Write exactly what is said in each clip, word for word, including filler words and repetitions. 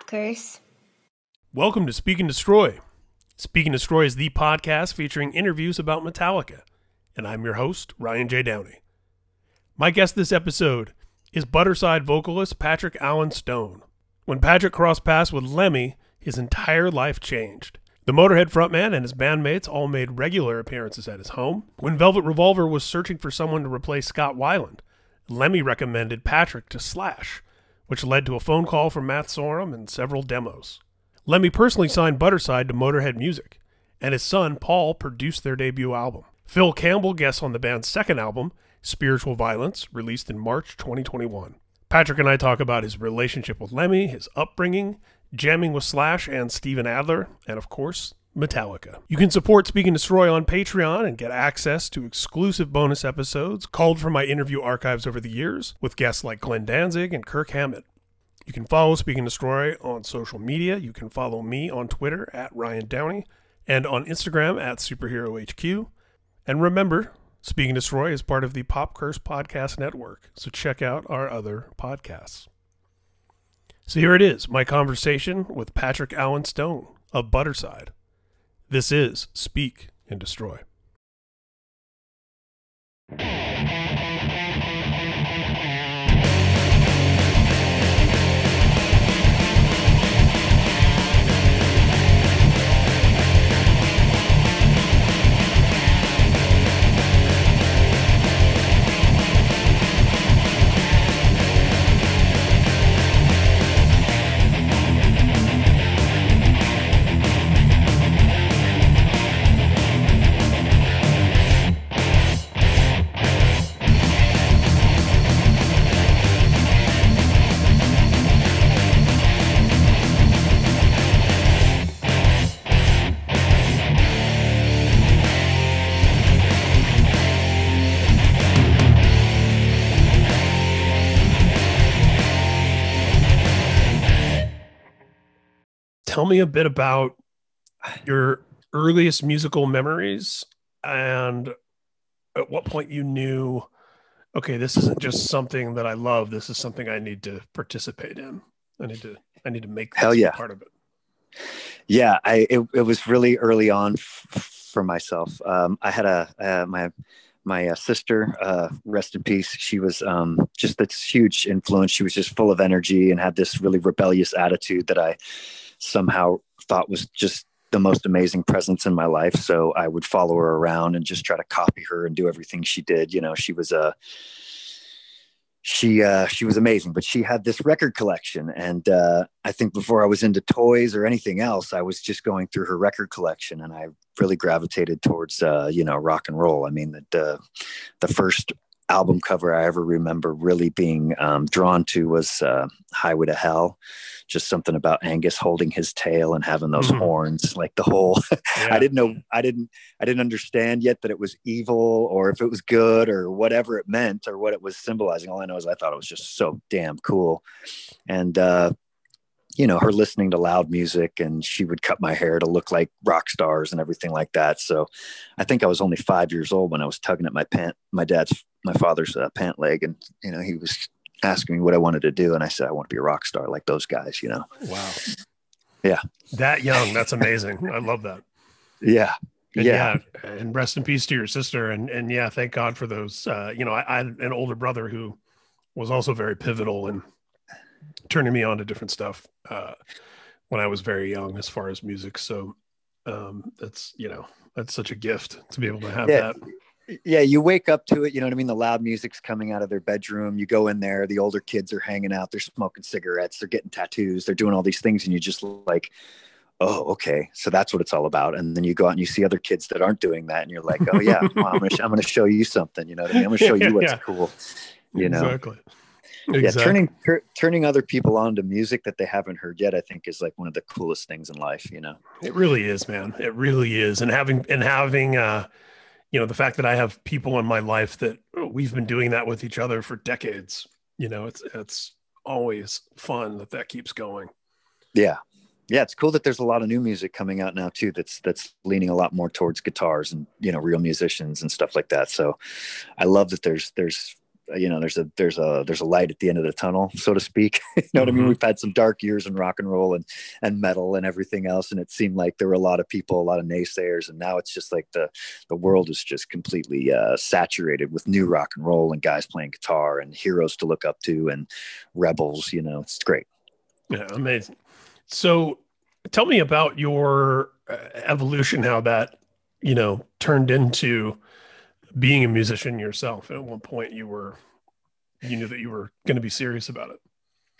Curse. Welcome to Speak and Destroy. Speak and Destroy is the podcast featuring interviews about Metallica, and I'm your host, Ryan J. Downey. My guest this episode is Butterside vocalist Patrick Allen Stone. When Patrick crossed paths with Lemmy, his entire life changed. The Motorhead frontman and his bandmates all made regular appearances at his home. When Velvet Revolver was searching for someone to replace Scott Weiland, Lemmy recommended Patrick to Slash, which led to a phone call from Matt Sorum and several demos. Lemmy personally signed Butterside to Motorhead Music, and his son Paul produced their debut album. Phil Campbell guests on the band's second album, Spiritual Violence, released in March twenty twenty-one. Patrick and I talk about his relationship with Lemmy, his upbringing, jamming with Slash and Steven Adler, and of course, Metallica. You can support Speak and Destroy on Patreon and get access to exclusive bonus episodes culled from my interview archives over the years with guests like Glenn Danzig and Kirk Hammett. You can follow Speak and Destroy on social media. You can follow me on Twitter at Ryan Downey and on Instagram at Superhero H Q. And remember, Speak and Destroy is part of the Pop Curse Podcast Network, so check out our other podcasts. So here it is, my conversation with Patrick Allen Stone of Butterside. This is Speak and Destroy. Tell me a bit about your earliest musical memories and at what point you knew, okay, this isn't just something that I love. This is something I need to participate in. I need to, I need to make this Hell yeah. part of it. Yeah. I, it, it was really early on f- for myself. Um, I had a, uh, my, my uh, sister, uh, rest in peace. She was um, just this huge influence. She was just full of energy and had this really rebellious attitude that I somehow thought was just the most amazing presence in my life. So I would follow her around and just try to copy her and do everything she did. You know, she was a, she, uh, she was amazing, but she had this record collection. And uh, I think before I was into toys or anything else, I was just going through her record collection, and I really gravitated towards, uh, you know, rock and roll. I mean, the, uh, the first album cover I ever remember really being um, drawn to was uh, Highway to Hell. Just something about Angus holding his tail and having those mm-hmm. horns, like the whole, yeah. I didn't know, I didn't, I didn't understand yet that it was evil or if it was good or whatever it meant or what it was symbolizing. All I know is I thought it was just so damn cool. And, uh, you know, her listening to loud music, and she would cut my hair to look like rock stars and everything like that. So I think I was only five years old when I was tugging at my pant, my dad's, my father's uh, pant leg. And, you know, he was asking me what I wanted to do. And I said, I want to be a rock star like those guys, you know? Wow. Yeah. That young. That's amazing. I love that. Yeah. And yeah. yeah. And rest in peace to your sister. And, and yeah, thank God for those, uh, you know, I, I had an older brother who was also very pivotal in turning me on to different stuff uh, when I was very young, as far as music. So um, that's, you know, that's such a gift to be able to have yeah. that. Yeah, you wake up to it, you know what I mean? The loud music's coming out of their bedroom. You go in there, the older kids are hanging out, they're smoking cigarettes, they're getting tattoos, they're doing all these things, and you just like, oh, okay, so that's what it's all about. And then you go out and you see other kids that aren't doing that, and you're like, oh yeah, well, I'm gonna I'm gonna show you something, you know what I mean? I'm gonna show you what's yeah. cool, you know? Exactly. Yeah, exactly. turning tur- turning other people on to music that they haven't heard yet, I think, is like one of the coolest things in life, you know? It really is, man. It really is. And having and having uh you know, the fact that I have people in my life that we've been doing that with each other for decades, you know, it's, it's always fun that that keeps going. Yeah. Yeah. It's cool that there's a lot of new music coming out now too. That's, that's leaning a lot more towards guitars and, you know, real musicians and stuff like that. So I love that there's, there's you know, there's a, there's a, there's a light at the end of the tunnel, so to speak. You know what Mm-hmm. I mean? We've had some dark years in rock and roll and, and metal and everything else. And it seemed like there were a lot of people, a lot of naysayers. And now it's just like the, the world is just completely uh, saturated with new rock and roll and guys playing guitar and heroes to look up to and rebels, you know, it's great. Yeah, amazing. So tell me about your uh, evolution, how that, you know, turned into being a musician yourself. At one point you were, you knew that you were going to be serious about it.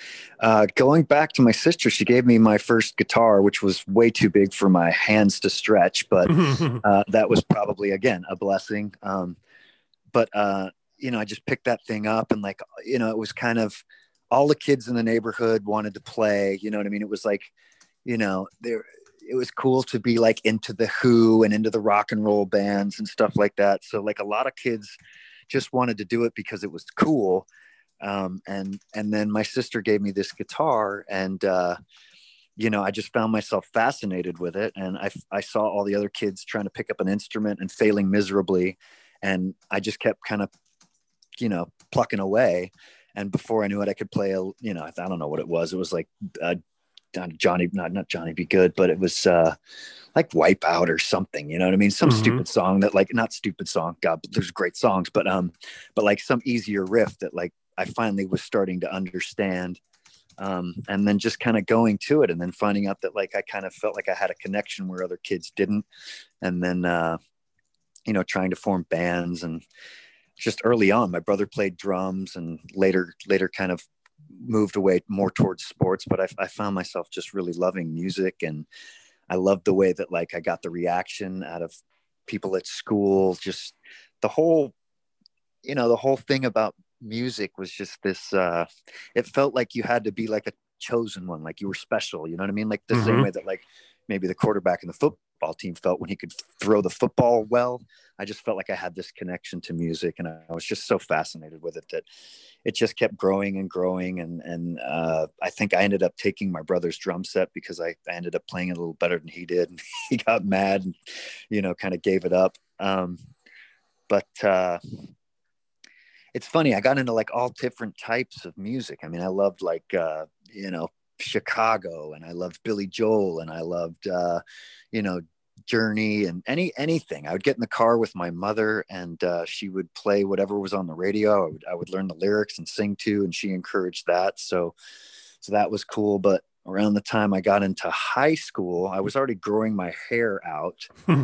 Uh, going back to my sister, she gave me my first guitar, which was way too big for my hands to stretch, but uh, that was probably, again, a blessing. Um, but, uh, you know, I just picked that thing up and like, you know, it was kind of all the kids in the neighborhood wanted to play, you know what I mean? It was like, you know, there, it was cool to be like into the Who and into the rock and roll bands and stuff like that. So like a lot of kids just wanted to do it because it was cool. Um, and, and then my sister gave me this guitar and, uh, you know, I just found myself fascinated with it. And I, I saw all the other kids trying to pick up an instrument and failing miserably. And I just kept kind of, you know, plucking away. And before I knew it, I could play a, you know, I don't know what it was. It was like, uh, Johnny, not, not Johnny Be Good, but it was, uh, like Wipeout or something, you know what I mean? Some mm-hmm. stupid song that like, not stupid song, God, there's great songs, but, um, but like some easier riff that like, I finally was starting to understand, um, and then just kind of going to it and then finding out that like, I kind of felt like I had a connection where other kids didn't. And then, uh, you know, trying to form bands and just early on, my brother played drums and later, later kind of moved away more towards sports, but I, I found myself just really loving music. And I loved the way that like, I got the reaction out of people at school, just the whole, you know, the whole thing about music was just this, uh, it felt like you had to be like a chosen one, like you were special, you know what I mean? Like the mm-hmm. same way that like maybe the quarterback in the football team felt when he could throw the football well. I just felt like I had this connection to music and I was just so fascinated with it that it just kept growing and growing. And, and uh, I think I ended up taking my brother's drum set because I, I ended up playing it a little better than he did. And he got mad and, you know, kind of gave it up. Um, but uh, it's funny. I got into like all different types of music. I mean, I loved like, uh, you know, Chicago and I loved Billy Joel and I loved, uh, you know, Journey and any, anything. I would get in the car with my mother and uh, she would play whatever was on the radio. I would, I would learn the lyrics and sing to, and she encouraged that. So, so that was cool. But around the time I got into high school, I was already growing my hair out.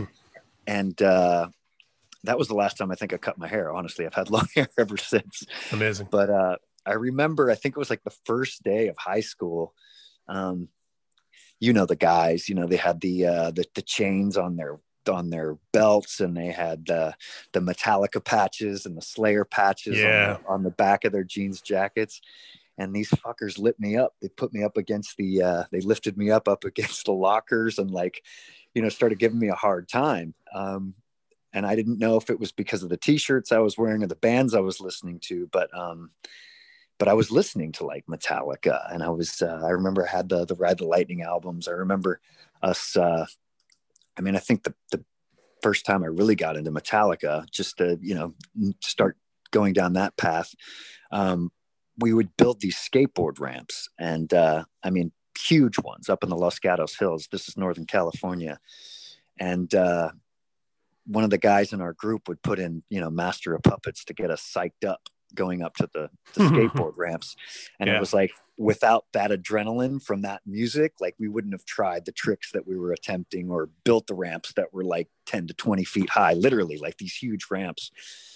and uh, that was the last time I think I cut my hair. Honestly, I've had long hair ever since. Amazing. But uh, I remember, I think it was like the first day of high school. Um, you know, the guys, you know, they had the, uh, the, the chains on their, on their belts and they had the, the Metallica patches and the Slayer patches yeah. on, the, on the back of their jeans jackets. And these fuckers lit me up. They put me up against the, uh, they lifted me up, up against the lockers and like, you know, started giving me a hard time. Um, and I didn't know if it was because of the t-shirts I was wearing or the bands I was listening to, but, um, but I was listening to like Metallica and I was, uh, I remember I had the, the Ride the Lightning albums. I remember us, uh, I mean, I think the, the first time I really got into Metallica, just to, you know, start going down that path, um, we would build these skateboard ramps and, uh, I mean, huge ones up in the Los Gatos Hills. This is Northern California. And, uh, one of the guys in our group would put in, you know, Master of Puppets to get us psyched up going up to the, the skateboard ramps. And yeah. It was like, without that adrenaline from that music, like we wouldn't have tried the tricks that we were attempting or built the ramps that were like ten to twenty feet high, literally like these huge ramps.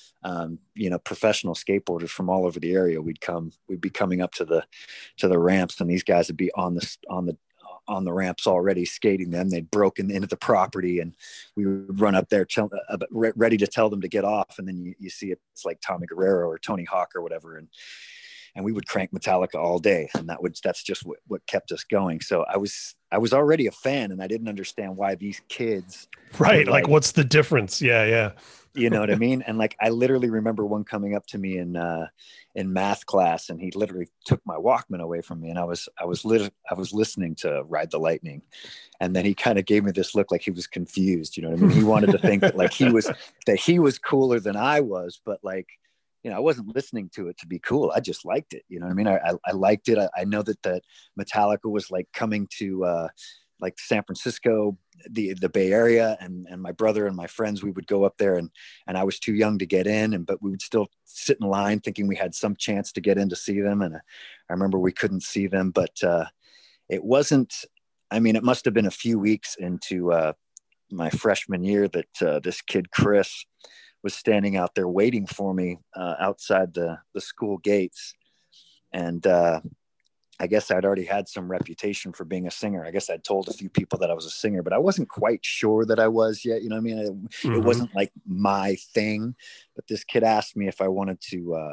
Um, you know, professional skateboarders from all over the area, we'd come, we'd be coming up to the, to the ramps and these guys would be on the, on the, on the ramps already skating them. They'd broken into the property and we would run up there tell, uh, ready to tell them to get off. And then you, you see it's like Tommy Guerrero or Tony Hawk or whatever. And, and we would crank Metallica all day. And that would, that's just what, what kept us going. So I was, I was already a fan and I didn't understand why these kids. Right. Like, like, what's the difference? Yeah. Yeah. You know what I mean? And like, I literally remember one coming up to me in, uh, in math class and he literally took my Walkman away from me. And I was, I was lit- I was listening to Ride the Lightning. And then he kind of gave me this look like he was confused. You know what I mean? He wanted to think that like he was, that he was cooler than I was, but like, you know, I wasn't listening to it to be cool. I just liked it. You know what I mean? I, I, I liked it. I, I know that, that Metallica was like coming to uh, like San Francisco, the, the Bay Area, and, and my brother and my friends, we would go up there, and, and I was too young to get in, and, but we would still sit in line thinking we had some chance to get in to see them. And I remember we couldn't see them, but uh, it wasn't, I mean, it must've been a few weeks into uh, my freshman year that uh, this kid, Chris, was standing out there waiting for me uh, outside the, the school gates. And uh, I guess I'd already had some reputation for being a singer. I guess I'd told a few people that I was a singer, but I wasn't quite sure that I was yet. You know what I mean? It, mm-hmm. It wasn't like my thing, but this kid asked me if I wanted to uh,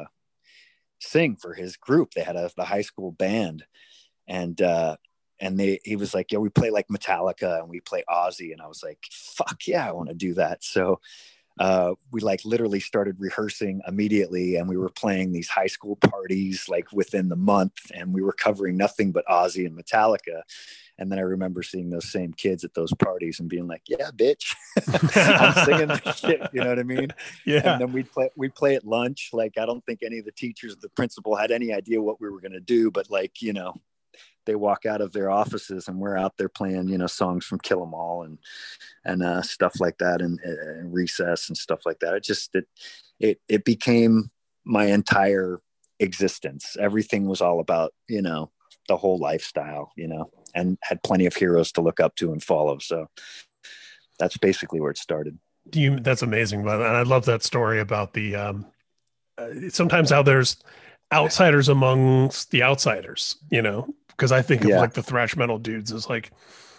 sing for his group. They had a the high school band, and uh, and they he was like, yeah, we play like Metallica and we play Ozzy. And I was like, fuck yeah, I want to do that. So uh, we like literally started rehearsing immediately, and we were playing these high school parties like within the month, and we were covering nothing but Ozzy and Metallica. And then I remember seeing those same kids at those parties and being like, yeah, bitch, I'm singing this shit. You know what I mean? Yeah. And then we'd play, we'd play at lunch. Like, I don't think any of the teachers, the principal had any idea what we were going to do, but like, you know, they walk out of their offices and we're out there playing, you know, songs from Kill 'Em All and, and uh, stuff like that. And, and Recess and stuff like that. It just, it, it, it became my entire existence. Everything was all about, you know, the whole lifestyle, you know, and had plenty of heroes to look up to and follow. So that's basically where it started. Do you, that's amazing. And I love that story about the, um, uh, sometimes how there's outsiders amongst the outsiders, you know, because I think of Yeah. like the thrash metal dudes as like,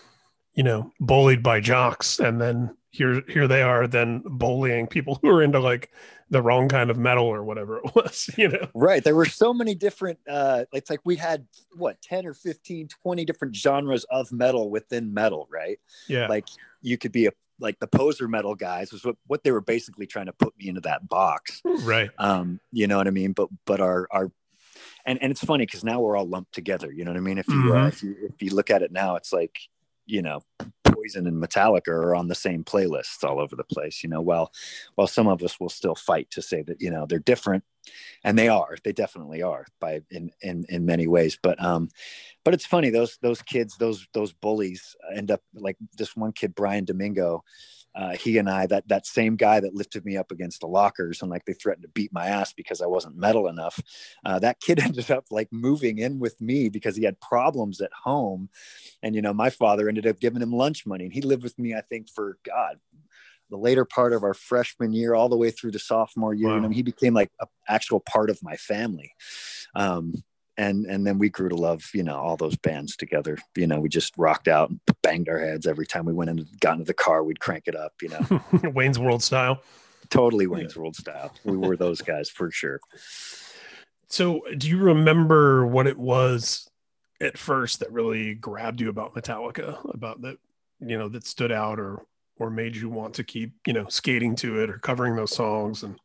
you know, bullied by jocks. And then here, here they are then bullying people who are into like the wrong kind of metal or whatever it was, you know? Right. There were so many different, uh, it's like we had what, ten or fifteen, twenty different genres of metal within metal. Right. Yeah. Like you could be a, like the poser metal guys was what, what they were basically trying to put me into that box. Right. Um, you know what I mean? But, but our, our, and, and it's funny because now we're all lumped together. You know what I mean? If you, Mm-hmm. uh, if you, if you look at it now, it's like, you know, Poison and Metallica are on the same playlists all over the place, you know, while, while some of us will still fight to say that, you know, they're different, and they are, they definitely are by in, in, in many ways. But, um, but it's funny, those, those kids, those, those bullies end up like this one kid, Brian Domingo, uh, he and I, that, that same guy that lifted me up against the lockers and like they threatened to beat my ass because I wasn't metal enough. Uh, that kid ended up like moving in with me because he had problems at home. And, you know, my father ended up giving him lunch money, and he lived with me, I think, for God, the later part of our freshman year, all the way through to sophomore year. Wow. You know, he became like an actual part of my family. Um, and, and then we grew to love, you know, all those bands together. You know, we just rocked out and banged our heads every time we went and got into the car, we'd crank it up, you know, Wayne's World style. Totally Wayne's yeah. World style. We were those guys for sure. So do you remember what it was at first that really grabbed you about Metallica, about that, you know, that stood out or, or made you want to keep, you know, skating to it or covering those songs? And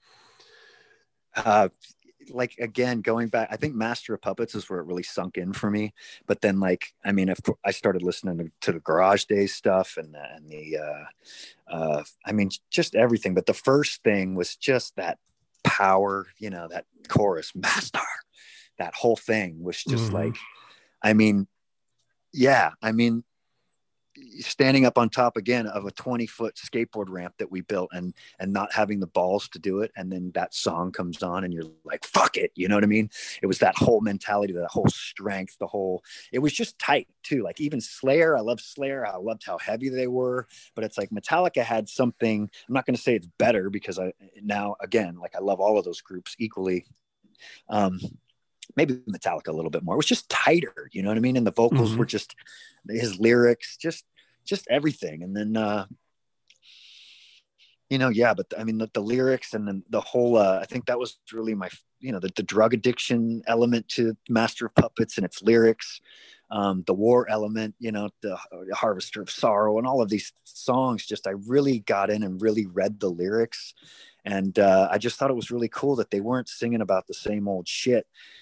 uh, like, again, going back, I think Master of Puppets is where it really sunk in for me. But then like, I mean, if I started listening to, to the Garage Days stuff and, the, and the, uh, uh, I mean, just everything. But the first thing was just that power, you know, that chorus, Master, that whole thing was just mm-hmm. like, I mean, yeah, I mean, standing up on top again of a twenty foot skateboard ramp that we built and, and not having the balls to do it. And then that song comes on and you're like, fuck it. You know what I mean? It was that whole mentality, that whole strength, the whole, it was just tight too. Like even Slayer, I loved Slayer. I loved how heavy they were, but it's like Metallica had something, I'm not going to say it's better because I now, again, like I love all of those groups equally. Um, maybe Metallica a little bit more. It was just tighter, you know what I mean? And the vocals mm-hmm. were just, his lyrics, just, just everything. And then, uh, you know, yeah, but the, I mean, the, the lyrics and then the whole, uh, I think that was really my, you know, the, the drug addiction element to Master of Puppets and its lyrics, um, the war element, you know, the Harvester of Sorrow and all of these songs. Just, I really got in and really read the lyrics. And uh, I just thought it was really cool that they weren't singing about the same old shit.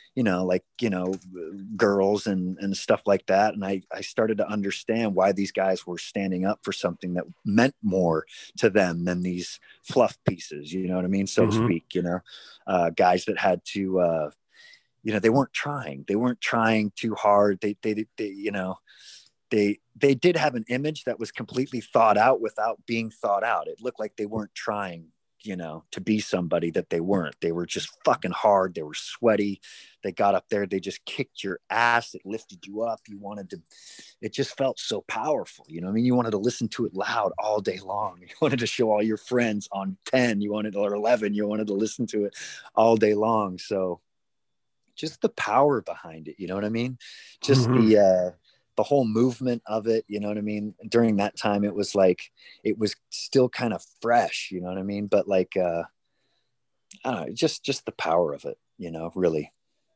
you know, like, you know, girls and, and stuff like that. And I, I started to understand why these guys were standing up for something that meant more to them than these fluff pieces, you know what I mean? So Mm-hmm. to speak, you know, uh, guys that had to, uh, you know, they weren't trying, they weren't trying too hard. They, they, they, you know, they, they did have an image that was completely thought out without being thought out. It looked like they weren't trying, you know, to be somebody that they weren't. They were just fucking hard. They were sweaty. They got up there. They just kicked your ass. It lifted you up. You wanted to, it just felt so powerful. You know what I mean? You wanted to listen to it loud all day long. You wanted to show all your friends on ten, you wanted, or eleven, you wanted to listen to it all day long. So just the power behind it. You know what I mean? Just Mm-hmm. the, uh, the whole movement of it, you know what I mean? During that time, it was like, it was still kind of fresh, you know what I mean? But like, uh, I don't know, just, just the power of it, you know, really.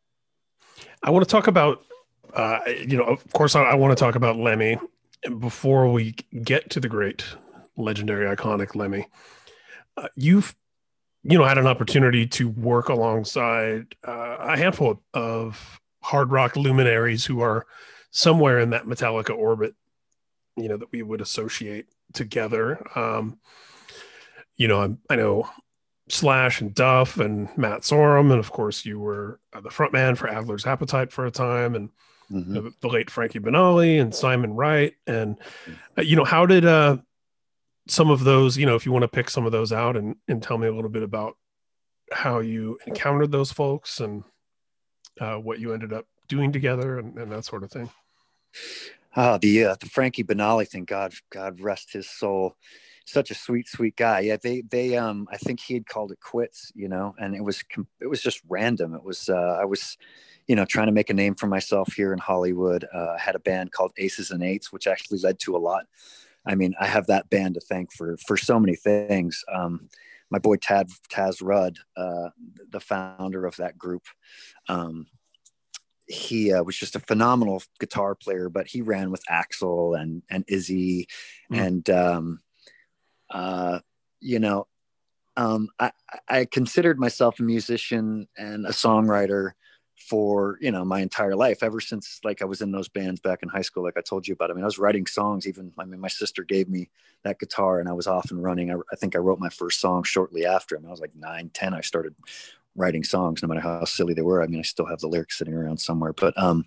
I want to talk about, uh, you know, of course, I, I want to talk about Lemmy. Before we get to the great, legendary, iconic Lemmy, uh, you've, you know, had an opportunity to work alongside uh, a handful of hard rock luminaries who are somewhere in that Metallica orbit, you know, that we would associate together. Um, you know, I, I know Slash and Duff and Matt Sorum, and of course you were uh, the frontman for Adler's Appetite for a time, and Mm-hmm. you know, the, the late Frankie Banali and Simon Wright, and uh, you know, how did uh, some of those, you know, if you want to pick some of those out and and tell me a little bit about how you encountered those folks and uh, what you ended up doing together and, and that sort of thing. Oh, the uh, the Frankie Banali thing. God, God rest his soul. Such a sweet, sweet guy. Yeah, they they um I think he had called it quits, you know, and it was it was just random. It was uh, I was, you know, trying to make a name for myself here in Hollywood. Uh, I had a band called Aces and Eights, which actually led to a lot. I mean, I have that band to thank for for so many things. Um, my boy Tad Taz Rudd, uh, the founder of that group. Um, he uh, was just a phenomenal guitar player, but he ran with Axl and and Izzy, Mm. and um, uh, you know, um, I, I considered myself a musician and a songwriter for, you know, my entire life, ever since like I was in those bands back in high school, like I told you about. I mean, I was writing songs even. I mean, my sister gave me that guitar and I was off and running. I, I think I wrote my first song shortly after. I mean, I was like nine, ten. I started writing songs, no matter how silly they were. I mean, I still have the lyrics sitting around somewhere, but um,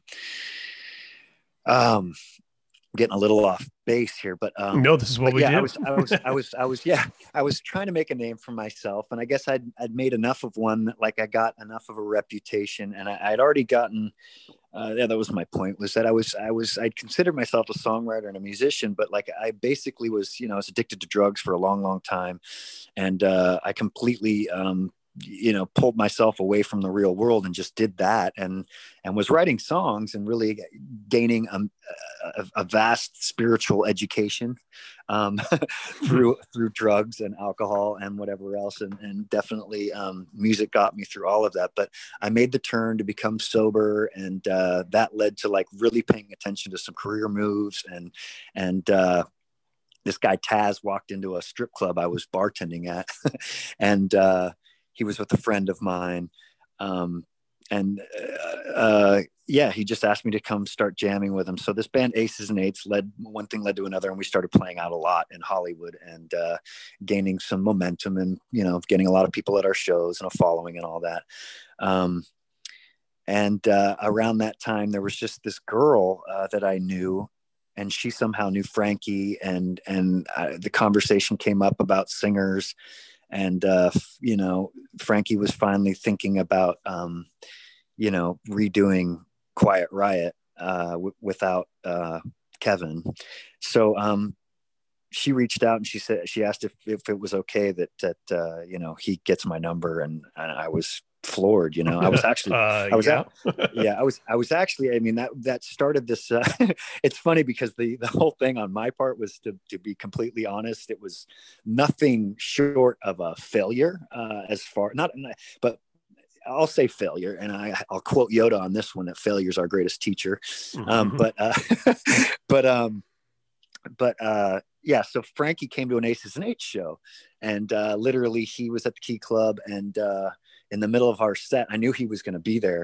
um, getting a little off base here, but um, no, this is what but we yeah, do. I was, I was, I was, I was, yeah, I was trying to make a name for myself, and I guess I'd, I'd made enough of one that like I got enough of a reputation, and I, I'd already gotten. Uh, yeah, that was my point. Was that I was, I was, I'd considered myself a songwriter and a musician, but like I basically was, you know, I was addicted to drugs for a long, long time, and uh, I completely. Um, you know, pulled myself away from the real world and just did that and, and was writing songs and really gaining a, a, a vast spiritual education um, through, through drugs and alcohol and whatever else. And, and definitely um, music got me through all of that, but I made the turn to become sober. And uh, that led to like really paying attention to some career moves and, and, uh, this guy Taz walked into a strip club I was bartending at and, uh, he was with a friend of mine. Um, and, uh, uh, yeah, he just asked me to come start jamming with him. So this band Aces and Eights led, one thing led to another. And we started playing out a lot in Hollywood and, uh, gaining some momentum and, you know, getting a lot of people at our shows and a following and all that. Um, and, uh, around that time, there was just this girl, uh, that I knew, and she somehow knew Frankie, and, and, uh, the conversation came up about singers. And, uh, you know, Frankie was finally thinking about, um, you know, redoing Quiet Riot uh, w- without uh, Kevin. So um, she reached out and she said, she asked if, if it was okay that, that uh, you know, he gets my number. And, and I was floored, you know, I was actually, uh, I was yeah. at, yeah, I was, I was actually, I mean, that, that started this, uh, it's funny because the, the whole thing on my part was to, to be completely honest. It was nothing short of a failure uh, as far, not, but I'll say failure. And I, I'll quote Yoda on this one, that failure is our greatest teacher. Um, Mm-hmm. but, uh, but, um, but, uh, yeah, so Frankie came to an Aces and Eights show, and uh, literally he was at the Key Club, and uh, in the middle of our set, I knew he was going to be there,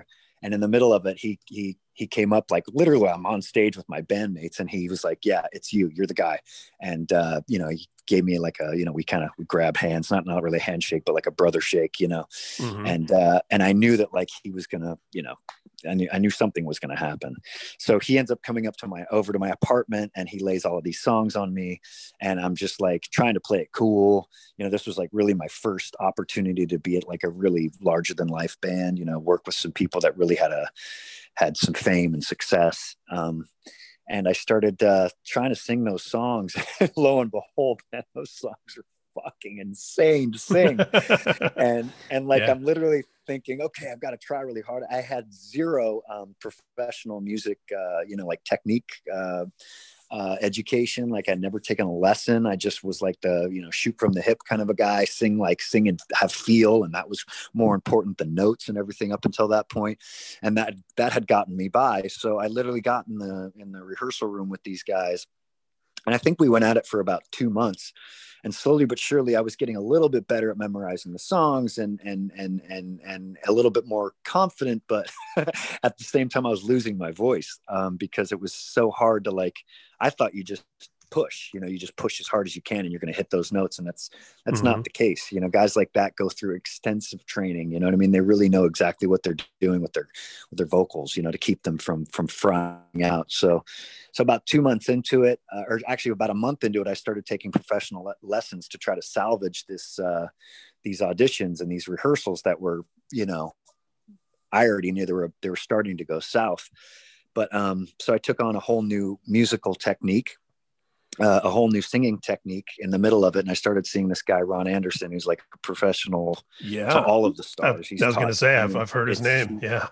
And in the middle of it, he he he came up, like literally I'm on stage with my bandmates, and he was like, yeah, it's you, you're the guy. And uh you know, he gave me like a, you know, we kind of we grabbed hands, not not really a handshake, but like a brother shake, you know. Mm-hmm. and uh and I knew that like he was gonna, you know, I knew I knew something was gonna happen. So he ends up coming up to my over to my apartment, and he lays all of these songs on me, and I'm just like trying to play it cool. You know, this was like really my first opportunity to be at like a really larger than life band, you know, work with some people that really had a had some fame and success. Um, and I started uh, trying to sing those songs. Lo and behold, man, those songs are fucking insane to sing. and and like, yeah. I'm literally thinking, okay, I've got to try really hard. I had zero um, professional music, uh, you know, like technique uh, uh, education. Like I'd never taken a lesson. I just was like the, you know, shoot from the hip kind of a guy, sing like sing and have feel. And that was more important than notes and everything up until that point. And that, that had gotten me by. So I literally got in the, in the rehearsal room with these guys. And I think we went at it for about two months. And slowly but surely, I was getting a little bit better at memorizing the songs and and and and and a little bit more confident. But at the same time, I was losing my voice um, because it was so hard to like. I thought you just push, you know, you just push as hard as you can, and you're going to hit those notes. And that's that's mm-hmm. not the case. You know, guys like that go through extensive training. You know what I mean? They really know exactly what they're doing with their with their vocals. You know, to keep them from from frying out. So. So about two months into it, uh, or actually about a month into it, I started taking professional le- lessons to try to salvage this, uh, these auditions and these rehearsals that were, you know, I already knew they were, they were starting to go south. But um, so I took on a whole new musical technique, uh, a whole new singing technique in the middle of it. And I started seeing this guy, Ron Anderson, who's like a professional yeah. to all of the stars. He's I was going to say, I've, I've heard his name. Yeah.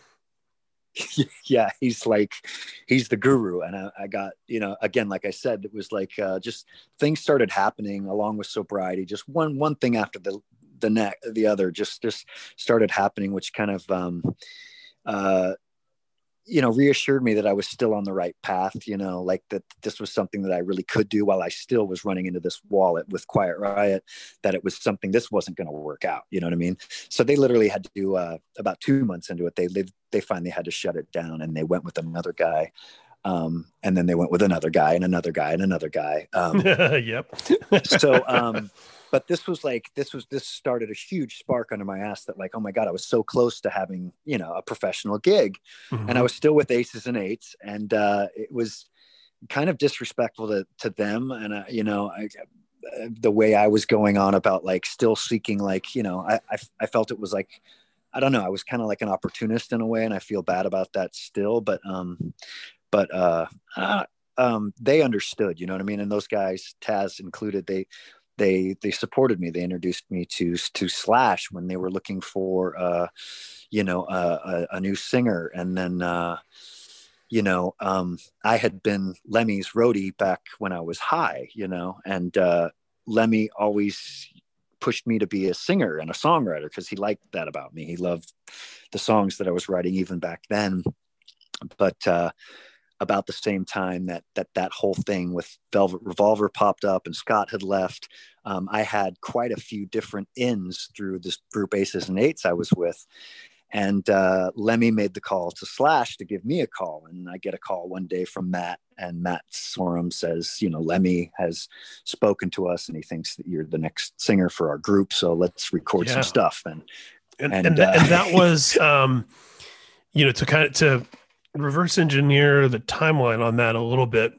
Yeah, he's like, he's the guru. And I, I got, you know, again, like I said, it was like, uh, just things started happening along with sobriety. Just one, one thing after the, the neck, the other just, just started happening, which kind of, um, uh, you know, reassured me that I was still on the right path, you know, like that this was something that I really could do while I still was running into this wall with Quiet Riot, that it was something, this wasn't going to work out. You know what I mean? So they literally had to do, uh, about two months into it, they lived, they finally had to shut it down, and they went with another guy. Um, and then they went with another guy and another guy and another guy. Um, yep. so, um, but this was like, this was, this started a huge spark under my ass that like, oh my God, I was so close to having, you know, a professional gig. Mm-hmm. And I was still with Aces and Eights. And, uh, it was kind of disrespectful to, to them. And, uh, you know, I, the way I was going on about like still seeking, like, you know, I, I, I felt it was like, I don't know, I was kind of like an opportunist in a way. And I feel bad about that still, but, um, but, uh, uh um, they understood, you know what I mean? And those guys, Taz included, they, they, they supported me. They introduced me to, to Slash when they were looking for, uh, you know, uh, a, a new singer. And then, uh, you know, um, I had been Lemmy's roadie back when I was high, you know, and, uh, Lemmy always pushed me to be a singer and a songwriter because he liked that about me. He loved the songs that I was writing even back then. But, uh, about the same time that that that whole thing with Velvet Revolver popped up and Scott had left, um, I had quite a few different ins through this group Aces and Eights I was with. And uh, Lemmy made the call to Slash to give me a call. And I get a call one day from Matt, and Matt Sorum says, you know, Lemmy has spoken to us and he thinks that you're the next singer for our group. So let's record yeah. some stuff. And and, and, and, th- uh, and that was, um, you know, to kind of, to, reverse engineer the timeline on that a little bit.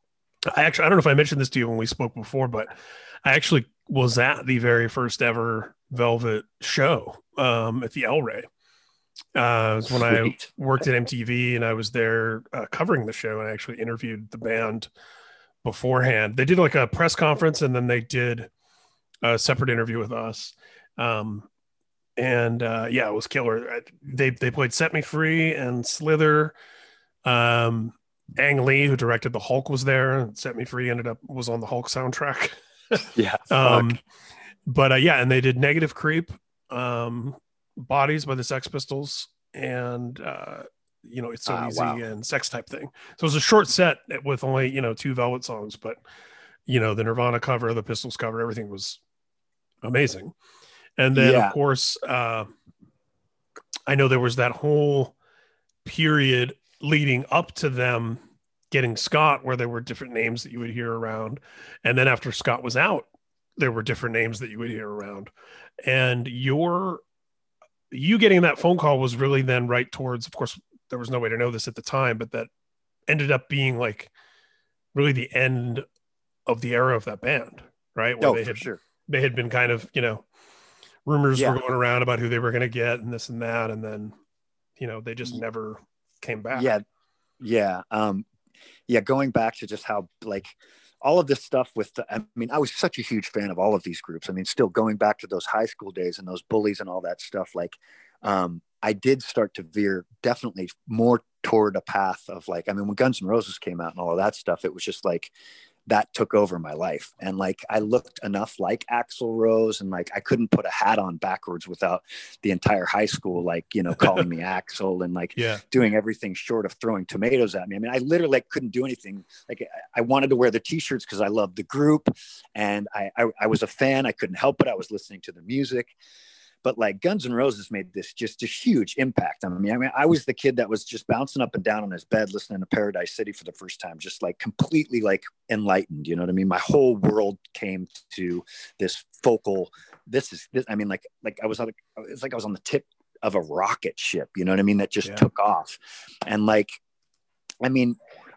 I actually, I don't know if I mentioned this to you when we spoke before, but I actually was at the very first ever Velvet show um, at the El Rey. Uh, it was when Sweet. I worked at M T V, and I was there uh, covering the show, and I actually interviewed the band beforehand. They did like a press conference, and then they did a separate interview with us. Um, And uh, yeah, it was killer. They they played Set Me Free and Slither. Um, Ang Lee, who directed the Hulk, was there. Set Me Free ended up was on the Hulk soundtrack. yeah. um, but uh, yeah, and they did Negative Creep, um, Bodies by the Sex Pistols, and uh, you know, It's So uh, Easy wow. and Sex Type Thing. So it was a short set with only, you know, two Velvet songs, but you know, the Nirvana cover, the Pistols cover, everything was amazing. And then, yeah. of course, uh, I know there was that whole period leading up to them getting Scott, where there were different names that you would hear around. And then after Scott was out, there were different names that you would hear around. And your, you getting that phone call was really then right towards, of course, there was no way to know this at the time, but that ended up being like really the end of the era of that band, right? Where Oh, they for had, sure. they had been kind of, you know, rumors Yeah. were going around about who they were going to get and this and that. And then, you know, they just never came back. Yeah. Yeah. Um, yeah. Going back to just how, like, all of this stuff with the, I mean, I was such a huge fan of all of these groups. I mean, still going back to those high school days and those bullies and all that stuff. Like, um, I did start to veer definitely more toward a path of, like, I mean, when Guns N' Roses came out and all of that stuff, it was just like, that took over my life. And like, I looked enough like Axl Rose, and like, I couldn't put a hat on backwards without the entire high school, like, you know, calling me Axl and like yeah. doing everything short of throwing tomatoes at me. I mean, I literally like, couldn't do anything. Like, I wanted to wear the t-shirts because I loved the group, and I, I, I was a fan. I couldn't help it. I was listening to the music. But like, Guns N' Roses made this just a huge impact. I mean, I mean, I was the kid that was just bouncing up and down on his bed, listening to Paradise City for the first time, just like completely like enlightened. You know what I mean? My whole world came to this focal. This is, this, I mean, like, like I was on, it's like I was on the tip of a rocket ship. You know what I mean? That just Yeah. took off. And like, I mean,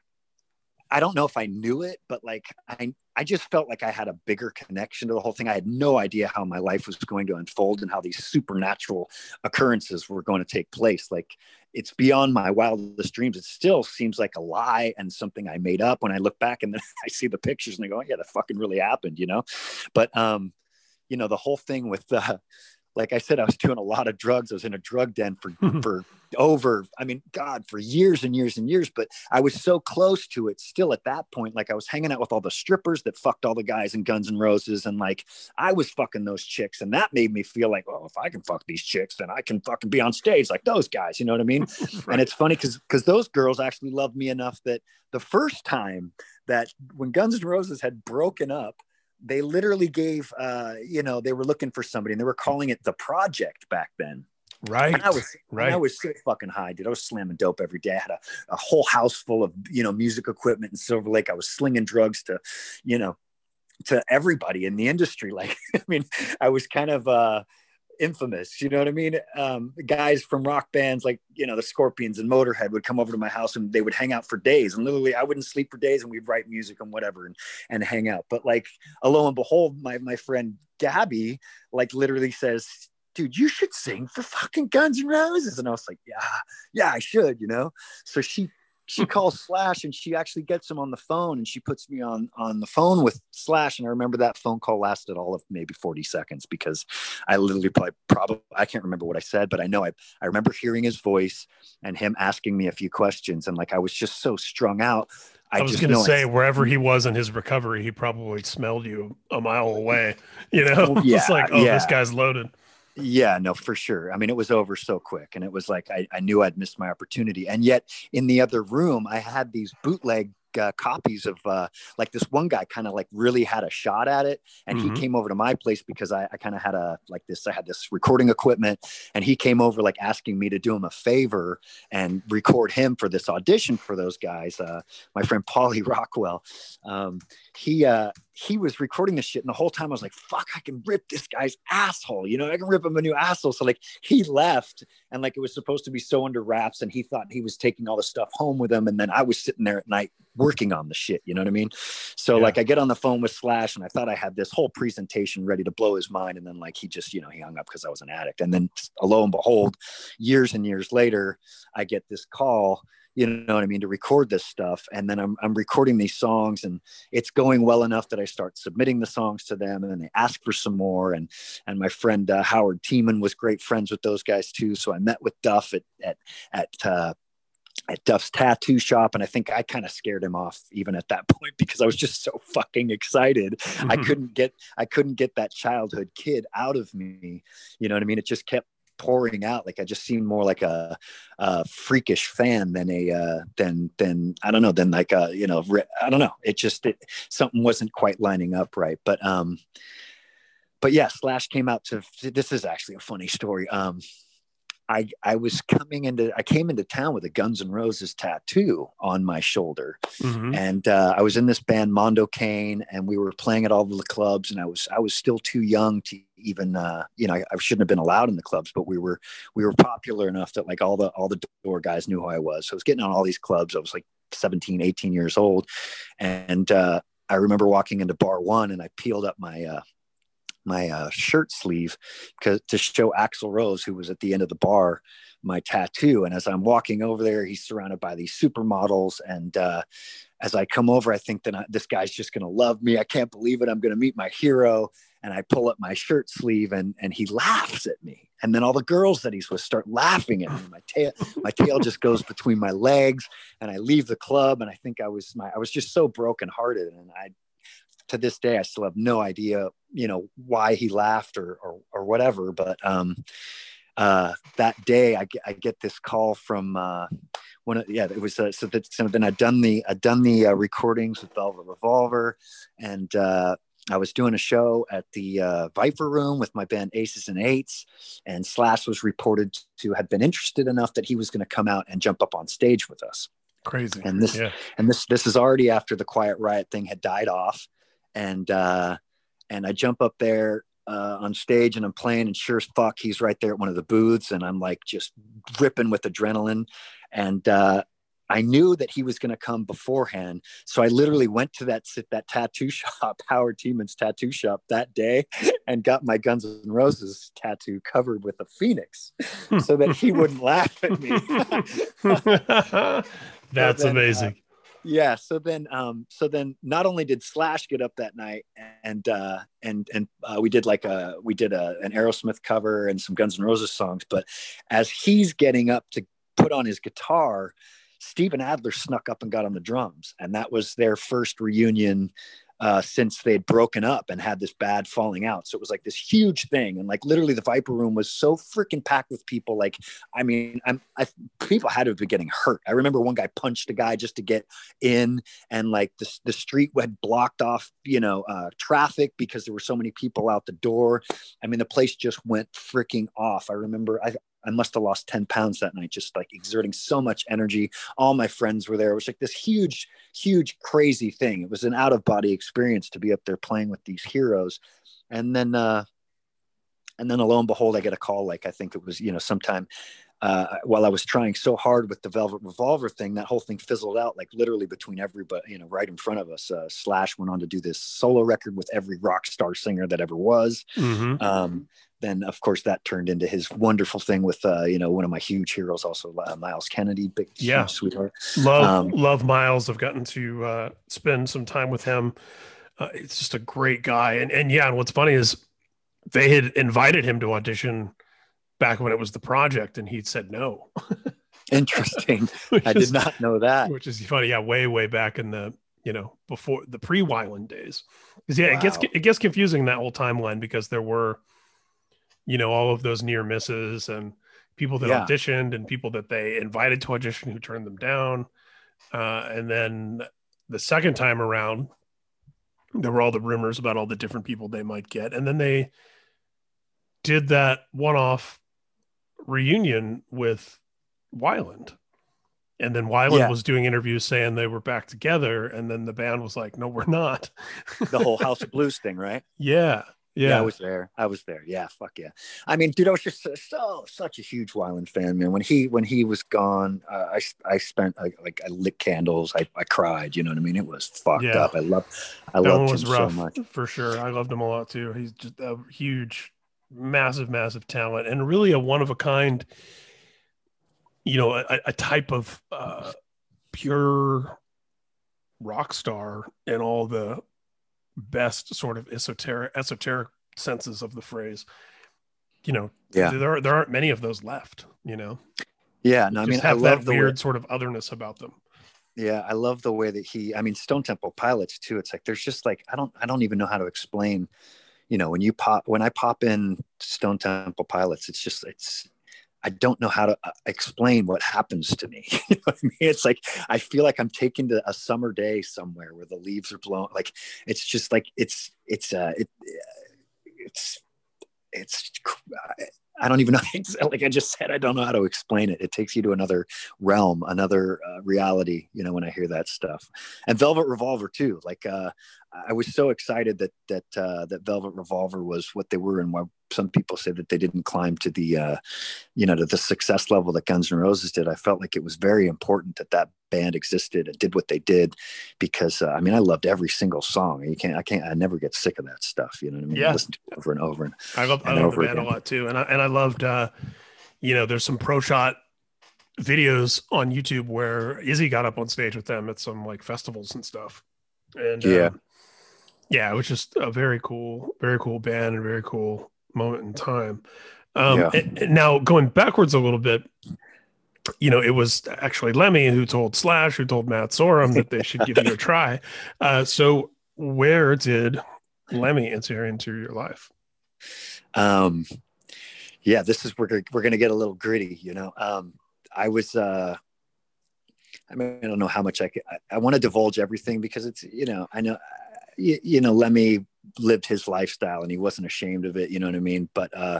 I don't know if I knew it, but like, I, I just felt like I had a bigger connection to the whole thing. I had no idea how my life was going to unfold and how these supernatural occurrences were going to take place. Like, it's beyond my wildest dreams. It still seems like a lie and something I made up when I look back and then I see the pictures and I go, oh, yeah, that fucking really happened, you know? But, um, you know, the whole thing with, uh, like I said, I was doing a lot of drugs. I was in a drug den for, for over, I mean, God, for years and years and years, but I was so close to it still at that point. Like, I was hanging out with all the strippers that fucked all the guys in Guns N' Roses. And like, I was fucking those chicks. And that made me feel like, well, if I can fuck these chicks, then I can fucking be on stage like those guys. You know what I mean? Right. And it's funny because, because those girls actually loved me enough that the first time that when Guns N' Roses had broken up, they literally gave, uh, you know, they were looking for somebody and they were calling it The Project back then. Right. And I was, right. I was so fucking high, dude. I was slamming dope every day. I had a, a whole house full of, you know, music equipment in Silver Lake. I was slinging drugs to, you know, to everybody in the industry. Like, I mean, I was kind of, uh, infamous, you know what I mean? Um, guys from rock bands like, you know, the Scorpions and Motorhead would come over to my house and they would hang out for days, and literally I wouldn't sleep for days and we'd write music and whatever and, and hang out. But like, lo and behold, my, my friend Gabby, like, literally says, dude, you should sing for fucking Guns N' Roses. And I was like, yeah, yeah, I should, you know? So she, she calls Slash and she actually gets him on the phone and she puts me on, on the phone with Slash. And I remember that phone call lasted all of maybe forty seconds because I literally probably, probably, I can't remember what I said, but I know I, I remember hearing his voice and him asking me a few questions. And like, I was just so strung out. I, I was going to say, I, wherever he was in his recovery, he probably smelled you a mile away, you know? Yeah, it's like, oh, yeah. this guy's loaded. Yeah, no, for sure. I mean, it was over so quick and it was like, I, I knew I'd missed my opportunity. And yet in the other room, I had these bootleg uh, copies of uh, like this one guy kind of like really had a shot at it. And mm-hmm. he came over to my place because I, I kind of had a, like this, I had this recording equipment and he came over like asking me to do him a favor and record him for this audition for those guys. Uh, my friend Paulie Rockwell, um, he, uh, he was recording this shit. And the whole time I was like, fuck, I can rip this guy's asshole. You know, I can rip him a new asshole. So like he left and like, it was supposed to be so under wraps and he thought he was taking all the stuff home with him. And then I was sitting there at night working on the shit. You know what I mean? So yeah. like I get on the phone with Slash and I thought I had this whole presentation ready to blow his mind. And then like, he just, you know, he hung up because I was an addict. And then lo and behold, years and years later, I get this call, you know what I mean, to record this stuff. And then I'm, I'm recording these songs and it's going well enough that I start submitting the songs to them and then they ask for some more. And, and my friend uh, Howard Tiemann was great friends with those guys too. So I met with Duff at, at, at, uh, at Duff's tattoo shop. And I think I kind of scared him off even at that point because I was just so fucking excited. Mm-hmm. I couldn't get, I couldn't get that childhood kid out of me. You know what I mean? It just kept pouring out. Like I just seemed more like a, a freakish fan than a uh than than I don't know than like a you know I don't know it just it, something wasn't quite lining up right. But um but yeah, Slash came out to, this is actually a funny story. um I I was coming into I came into town with a Guns N' Roses tattoo on my shoulder, Mm-hmm. and uh, I was in this band Mondo Cane, and we were playing at all the clubs, and I was I was still too young to even uh, you know I, I shouldn't have been allowed in the clubs, but we were we were popular enough that like all the all the door guys knew who I was. So I was getting on all these clubs. I was like seventeen, eighteen years old, and uh, I remember walking into bar one, and I peeled up my uh, my uh, shirt sleeve because to show Axl Rose, who was at the end of the bar, my tattoo. And as I'm walking over there, he's surrounded by these supermodels. And uh, as I come over, I think that I, this guy's just going to love me. I can't believe it. I'm going to meet my hero. And I pull up my shirt sleeve, and and he laughs at me. And then all the girls that he's with start laughing at me. My tail, my tail just goes between my legs, and I leave the club. And I think I was my, I was just so brokenhearted. And I, to this day, I still have no idea, you know, why he laughed or, or, or whatever. But um, uh, that day I get, I get this call from uh, one of, yeah, it was, uh, so that, so then I'd done the, I'd done the uh, recordings with Velvet Revolver, and uh, I was doing a show at the uh, Viper Room with my band Aces and Eights, and Slash was reported to have been interested enough that he was going to come out and jump up on stage with us. Crazy. And this, yeah. and this, this is already after the Quiet Riot thing had died off. And, uh, and I jump up there, uh, on stage, and I'm playing, and sure as fuck, he's right there at one of the booths. And I'm like, just ripping with adrenaline. And, uh, I knew that he was going to come beforehand. So I literally went to that, that tattoo shop, Howard Tieman's tattoo shop, that day, and got my Guns N' Roses tattoo covered with a phoenix so that he wouldn't laugh at me. That's so then, amazing. Uh, yeah. So then, um, so then not only did Slash get up that night, and, uh, and, and, uh, we did like a, we did a, an Aerosmith cover and some Guns N' Roses songs, but as he's getting up to put on his guitar, Steven Adler snuck up and got on the drums. And that was their first reunion uh, since they'd broken up and had this bad falling out. So it was like this huge thing. And like literally the Viper Room was so freaking packed with people. Like, I mean, I'm, I, people had to have been getting hurt. I remember one guy punched a guy just to get in, and like the, the street had blocked off, you know, uh, traffic because there were so many people out the door. I mean, the place just went freaking off. I remember I, I must have lost ten pounds that night, just like exerting so much energy. All my friends were there. It was like this huge, huge, crazy thing. It was an out of body experience to be up there playing with these heroes. And then, uh, and then lo and behold, I get a call. Like, I think it was, you know, sometime uh, while I was trying so hard with the Velvet Revolver thing, that whole thing fizzled out, like literally between everybody, you know, right in front of us. Uh, Slash went on to do this solo record with every rock star singer that ever was. Mm-hmm. Um, then of course that turned into his wonderful thing with, uh, you know, one of my huge heroes, also uh, Miles Kennedy, big, Yeah. huge sweetheart. Love, Um, love Miles. I've gotten to uh, spend some time with him. Uh, it's just a great guy. And, and yeah, and what's funny is they had invited him to audition back when it was the Project, and he'd said no. Interesting. I is, did not know that. Which is funny. Yeah. Way, way back in the, you know, before the pre-Weiland days. Because yeah, Wow. it gets, it gets confusing, that whole timeline, because there were, you know, all of those near misses and people that Yeah. auditioned and people that they invited to audition who turned them down. Uh, and then the second time around, there were all the rumors about all the different people they might get. And then they did that one-off reunion with Weiland. And then Weiland Yeah. was doing interviews saying they were back together. And then the band was like, no, we're not. The whole House of Blues thing, right? Yeah. Yeah. Yeah, I was there. I was there. Yeah, fuck yeah. I mean, dude, I was just so, so such a huge Weiland fan, man. When he when he was gone, uh, I I spent like, like I lit candles. I, I cried. You know what I mean? It was fucked Yeah. up. I love I That one loved was him rough, so much. for sure. I loved him a lot too. He's just a huge, massive, massive talent, and really a one of a kind, you know, a, a type of uh, pure rock star in all the best sort of esoteric esoteric senses of the phrase. You know, Yeah. there there aren't many of those left. You know, Yeah, no, I just mean, I have love that the weird way, sort of otherness about them. yeah, I love the way that he. I mean, Stone Temple Pilots too. It's like there's just like I don't I don't even know how to explain. You know, when you pop when I pop in Stone Temple Pilots, it's just it's I don't know how to uh, explain what happens to me. You know what I mean? It's like I feel like I'm taken to a summer day somewhere where the leaves are blowing. Like it's just like it's it's uh it, it's it's I don't even know. Like I just said, I don't know how to explain it. It takes you to another realm, another uh, reality, you know, when I hear that stuff. And Velvet Revolver too. Like uh, I was so excited that, that, uh, that Velvet Revolver was what they were, and why some people say that they didn't climb to the, uh, you know, to the success level that Guns N' Roses did. I felt like it was very important that that band existed and did what they did, because uh, I mean, I loved every single song. You can't, I can't, I never get sick of that stuff. You know what I mean? Yeah. I listen to it over and over. And, I love, and I love the band again. a lot too. And I, and I loved, uh, you know, there's some pro shot videos on YouTube where Izzy got up on stage with them at some like festivals and stuff. And yeah, um, yeah, it was just a very cool, very cool band and very cool moment in time. Um, yeah. and, and now going backwards a little bit, you know, it was actually Lemmy who told Slash, who told Matt Sorum that they should give you a try. Uh, so where did Lemmy enter into your life? Um, yeah, this is, we're, we're going to get a little gritty, you know. Um, I was, uh, I mean, I don't know how much I could, I, I want to divulge everything because it's, you know, I know, you, you know, Lemmy lived his lifestyle and he wasn't ashamed of it. You know what I mean? But, uh,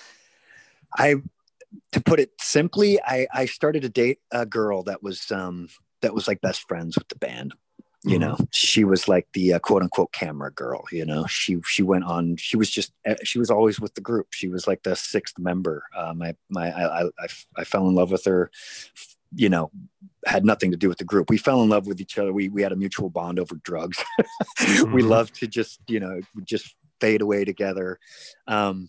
I, to put it simply, I, I started to date a girl that was, um, that was like best friends with the band. You know, mm-hmm. She was like the uh, quote unquote camera girl, you know, she, she went on, she was just, she was always with the group. She was like the sixth member. Uh, my, my, I, I, I fell in love with her, you know, had nothing to do with the group. We fell in love with each other. We, we had a mutual bond over drugs. mm-hmm. We loved to just, you know, just fade away together. Um,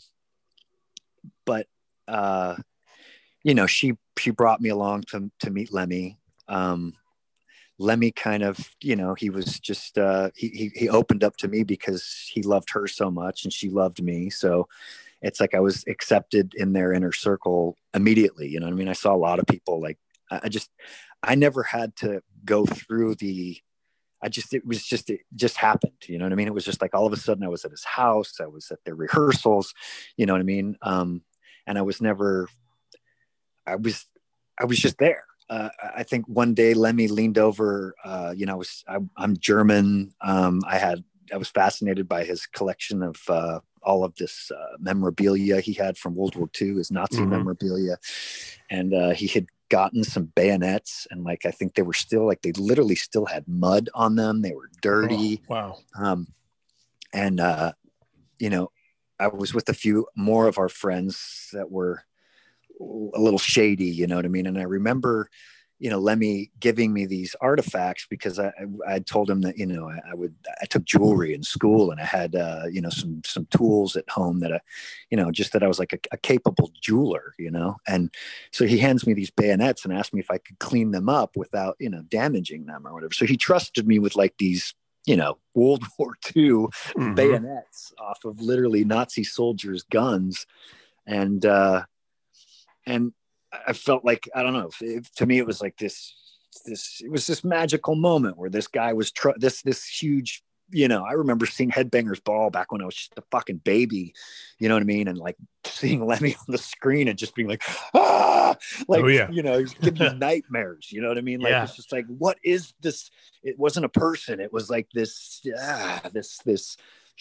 but, uh, you know, she, she brought me along to, to meet Lemmy. Um, Lemmy kind of, you know, he was just, uh, he, he, he opened up to me because he loved her so much and she loved me. So it's like I was accepted in their inner circle immediately. You know what I mean? I saw a lot of people like, I just, I never had to go through the, I just, it was just, it just happened. You know what I mean? It was just like, all of a sudden I was at his house. I was at their rehearsals, you know what I mean? Um, and I was never, I was, I was just there. Uh, I think one day Lemmy leaned over, uh, you know, I was, I, I'm German. Um, I had, I was fascinated by his collection of uh, all of this uh, memorabilia he had from World War Two, his Nazi mm-hmm. memorabilia. And uh, he had gotten some bayonets, and like, I think they were still like, they literally still had mud on them. They were dirty. Oh, wow. Um, and, uh, you know, I was with a few more of our friends that were a little shady, you know what I mean? And I remember, you know, Lemmy giving me these artifacts because I, I, I told him that, you know, I, I would, I took jewelry in school and I had, uh, you know, some, some tools at home that I, you know, just that I was like a, a capable jeweler, you know? And so he hands me these bayonets and asked me if I could clean them up without, you know, damaging them or whatever. So he trusted me with like these, you know, World War Two mm-hmm. bayonets off of literally Nazi soldiers' guns. And, uh, And I felt like, I don't know, it, to me, it was like this, this, it was this magical moment where this guy was, tr- this, this huge, you know, I remember seeing Headbangers Ball back when I was just a fucking baby, you know what I mean? And like seeing Lemmy on the screen and just being like, ah, like, oh, yeah. you know, he's giving you nightmares, you know what I mean? Like, yeah. It's just like, what is this? It wasn't a person. It was like this, ah, this, this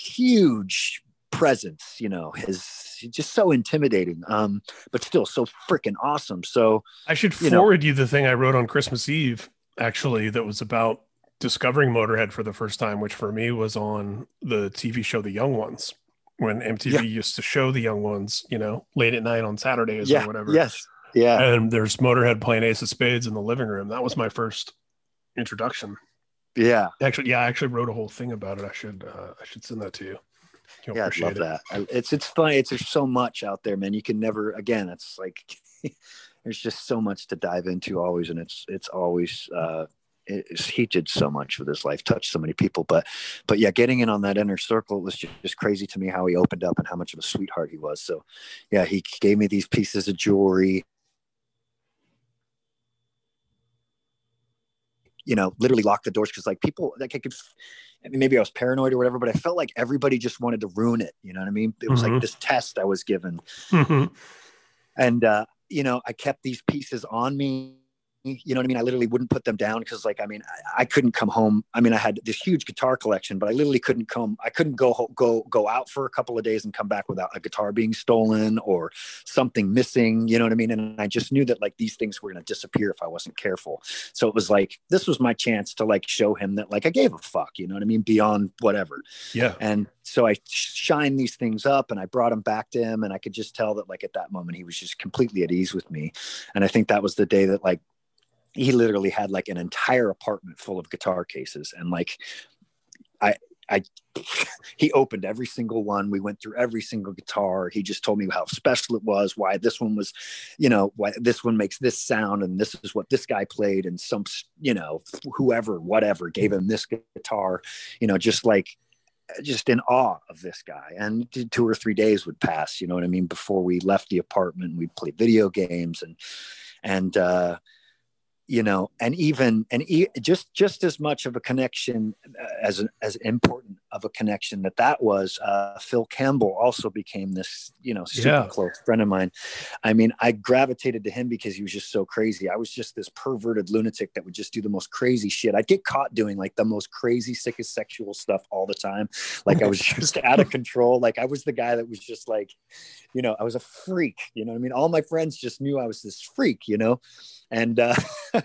huge presence, you know, his just so intimidating, um, but still so freaking awesome. So I should you forward know, you the thing I wrote on Christmas Eve, actually, that was about discovering Motorhead for the first time, which for me was on the T V show The Young Ones, when M T V yeah. used to show The Young Ones, you know, late at night on Saturdays yeah. or whatever. Yes. Yeah. And there's Motorhead playing Ace of Spades in the living room. That was my first introduction. Yeah. Actually, yeah, I actually wrote a whole thing about it. I should, uh, I should send that to you. You'll yeah, I love it. that. It's it's funny. It's there's so much out there, man. You can never. Again, it's like there's just so much to dive into always, and it's it's always. Uh, it's, he did so much with his life, touched so many people, but but yeah, getting in on that inner circle was just, just crazy to me how he opened up and how much of a sweetheart he was. So, yeah, he gave me these pieces of jewelry. You know, literally locked the doors because like people like I could. I mean, maybe I was paranoid or whatever, but I felt like everybody just wanted to ruin it. You know what I mean? It was mm-hmm. like this test I was given. Mm-hmm. And, uh, you know, I kept these pieces on me You know what I mean? I literally wouldn't put them down because, like, I mean, I, I couldn't come home. I mean, I had this huge guitar collection, but I literally couldn't come. I couldn't go go go out for a couple of days and come back without a guitar being stolen or something missing. You know what I mean? And I just knew that like these things were going to disappear if I wasn't careful. So it was like this was my chance to like show him that like I gave a fuck. You know what I mean? Beyond whatever. Yeah. And so I shined these things up and I brought them back to him, and I could just tell that like at that moment he was just completely at ease with me. And I think that was the day that like he literally had like an entire apartment full of guitar cases. And like, I, I, he opened every single one. We went through every single guitar. He just told me how special it was, why this one was, you know, why this one makes this sound. And this is what this guy played. And some, you know, whoever, whatever gave him this guitar, you know, just like, just in awe of this guy. And two or three days would pass, you know what I mean? Before we left the apartment, we'd play video games and, and, uh, you know, and even, and e- just, just as much of a connection as, an, as important of a connection that that was, uh, Phil Campbell also became this, you know, super Yeah. close friend of mine. I mean, I gravitated to him because he was just so crazy. I was just this perverted lunatic that would just do the most crazy shit. I'd get caught doing like the most crazy, sickest sexual stuff all the time. Like I was just out of control. Like I was the guy that was just like, you know, I was a freak, you know what I mean? All my friends just knew I was this freak, you know? And uh,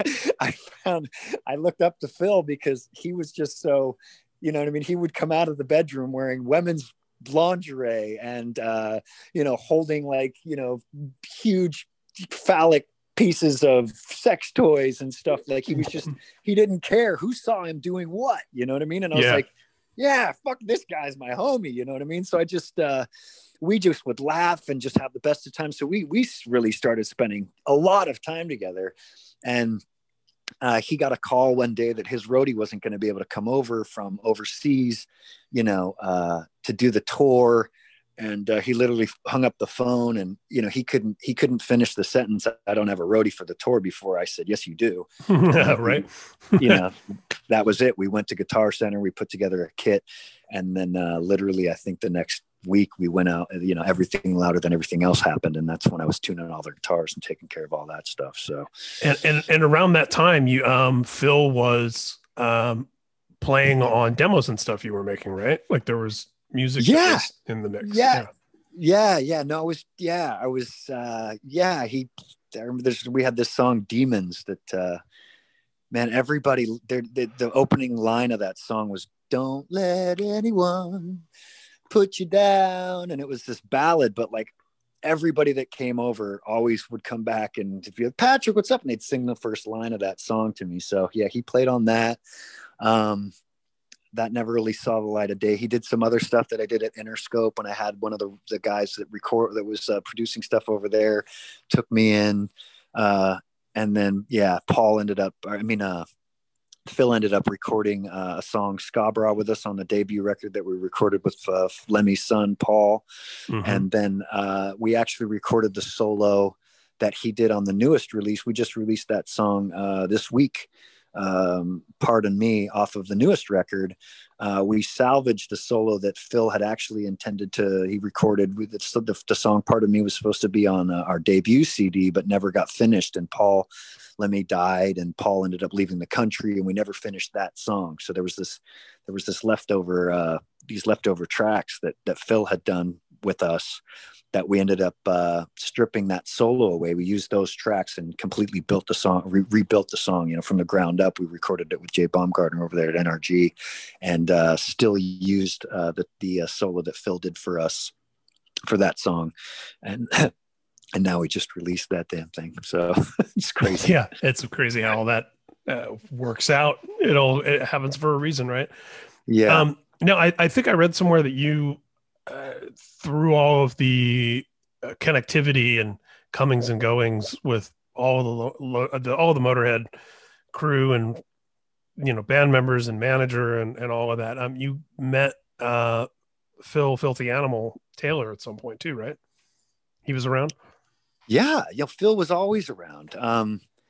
I found, I looked up to Phil because he was just so, you know what I mean? He would come out of the bedroom wearing women's lingerie and, uh, you know, holding like, you know, huge phallic pieces of sex toys and stuff. Like he was just, he didn't care who saw him doing what, you know what I mean? And I was Yeah. like, yeah, fuck, this guy's my homie, you know what I mean? So I just, uh, we just would laugh and just have the best of time. So we, we really started spending a lot of time together. And uh, he got a call one day that his roadie wasn't going to be able to come over from overseas, you know, uh, to do the tour. And uh, he literally hung up the phone and, you know, he couldn't, he couldn't finish the sentence. I don't have a roadie for the tour before I said, yes, you do. Right. You know, that was it. We went to Guitar Center, we put together a kit. And then uh, literally, I think the next week we went out, you know, Everything Louder Than Everything Else happened. And that's when I was tuning all their guitars and taking care of all that stuff. So, and, and, and around that time you, um, Phil was, um, playing on demos and stuff you were making, right? Like there was music that yeah, was in the mix. yeah, yeah, yeah. No, it was, yeah, I was, uh, yeah, he, I remember there's, we had this song Demons that, uh, man, everybody, the, the opening line of that song was, don't let anyone put you down. And it was this ballad, but like everybody that came over always would come back and if you Patrick, what's up? And they'd sing the first line of that song to me. So yeah, he played on that. Um, that never really saw the light of day. He did some other stuff that I did at Interscope when I had one of the, the guys that record that was uh, producing stuff over there, took me in. Uh, and then, yeah, Paul ended up, I mean, uh, Phil ended up recording uh, a song Scabra with us on the debut record that we recorded with uh, Lemmy's son, Paul. Mm-hmm. And then uh, we actually recorded the solo that he did on the newest release. We just released that song uh, this week. Um, Pardon Me off of the newest record. Uh, we salvaged the solo that Phil had actually intended to, he recorded with the, the, the song Pardon Me was supposed to be on uh, our debut C D, but never got finished. And Paul Lemmy died and Paul ended up leaving the country and we never finished that song. So there was this, there was this leftover, uh, these leftover tracks that, that Phil had done with us that we ended up uh, stripping that solo away. We used those tracks and completely built the song, re- rebuilt the song, you know, from the ground up. We recorded it with Jay Baumgartner over there at N R G and uh, still used uh, the, the uh, solo that Phil did for us for that song. And, and now we just released that damn thing. So it's crazy. Yeah. It's crazy how all that uh, works out. It'll, it happens for a reason, right? Yeah. Um, no, I, I think I read somewhere that you, Uh, through all of the uh, connectivity and comings and goings with all the, lo- lo- the all the Motorhead crew and you know band members and manager and, and all of that, um, you met uh, Phil Filthy Animal Taylor at some point too, right? He was around. Yeah, you know, Phil was always around. Um,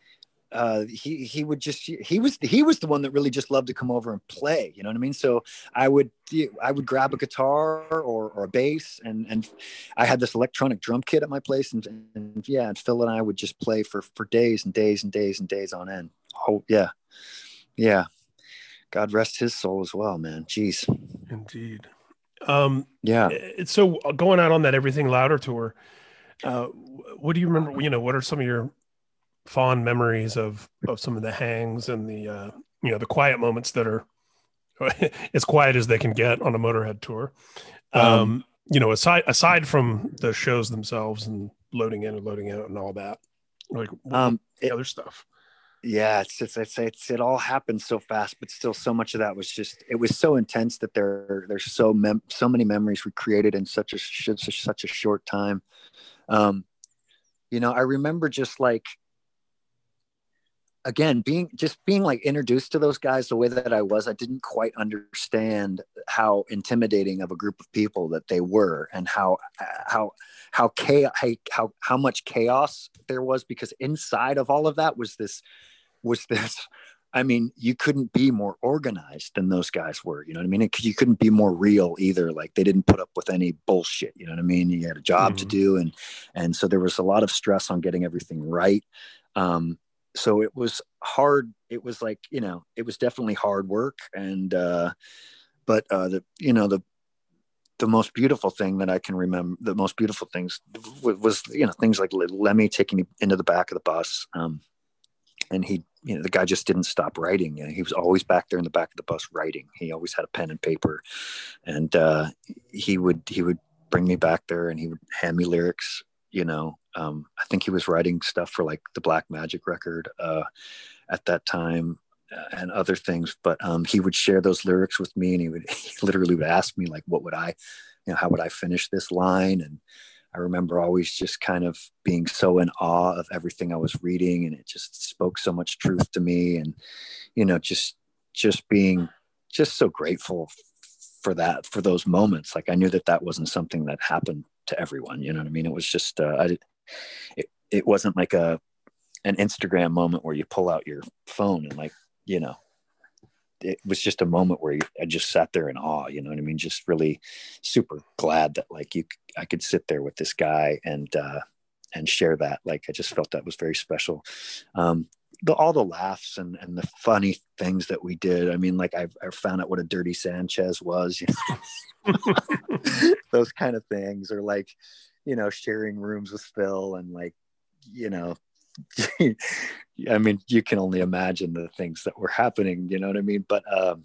uh, he he would just he was he was the one that really just loved to come over and play. You know what I mean? So I would I would grab a guitar or, or a bass, and and I had this electronic drum kit at my place, and, and yeah, and Phil and I would just play for for days and days and days and days on end. Oh yeah, yeah. God rest his soul as well, man. Jeez. Indeed. Um, yeah. So going out on that Everything Louder tour, uh, what do you remember? You know, what are some of your fond memories of of some of the hangs and the uh, you know the quiet moments that are as quiet as they can get on a Motorhead tour? Um, um, you know, aside aside from the shows themselves and loading in and loading out and all that, like um, it, other stuff. Yeah, it's just it's, it's it all happened so fast, but still so much of that was just it was so intense that there there's so mem- so many memories we created in such a such, such a short time. Um, you know, I remember just like again being just being like introduced to those guys the way that I was. I didn't quite understand how intimidating of a group of people that they were, and how how how chaos how how much chaos there was, because inside of all of that was this was this I mean, you couldn't be more organized than those guys were. You know what I mean? It, you couldn't be more real either. Like, they didn't put up with any bullshit. You know what I mean? You had a job mm-hmm. to do. And, and so there was a lot of stress on getting everything right. Um, so it was hard. It was like, you know, it was definitely hard work. And, uh, but, uh, the, you know, the, the most beautiful thing that I can remember, the most beautiful things was, was you know, things like Lemmy taking me into the back of the bus. Um, and he, you know, the guy just didn't stop writing. You know, he was always back there in the back of the bus writing. He always had a pen and paper, and uh, he would he would bring me back there, and he would hand me lyrics. You know, um, I think he was writing stuff for like the Black Magic record uh, at that time, uh, and other things. But um, he would share those lyrics with me, and he would he literally would ask me like, "What would I, you know, how would I finish this line?" And I remember always just kind of being so in awe of everything I was reading, and it just spoke so much truth to me. And, you know, just, just being just so grateful for that, for those moments. Like, I knew that that wasn't something that happened to everyone. You know what I mean? It was just, uh, I, it, it wasn't like a, an Instagram moment where you pull out your phone and like, you know, it was just a moment where I just sat there in awe, you know what I mean? Just really super glad that like you, I could sit there with this guy and, uh, and share that. Like, I just felt that was very special. Um, the, all the laughs and, and the funny things that we did. I mean, like I, I found out what a dirty Sanchez was, you know, those kind of things, or like, you know, sharing rooms with Phil and like, you know, I mean, you can only imagine the things that were happening, you know what I mean? But um,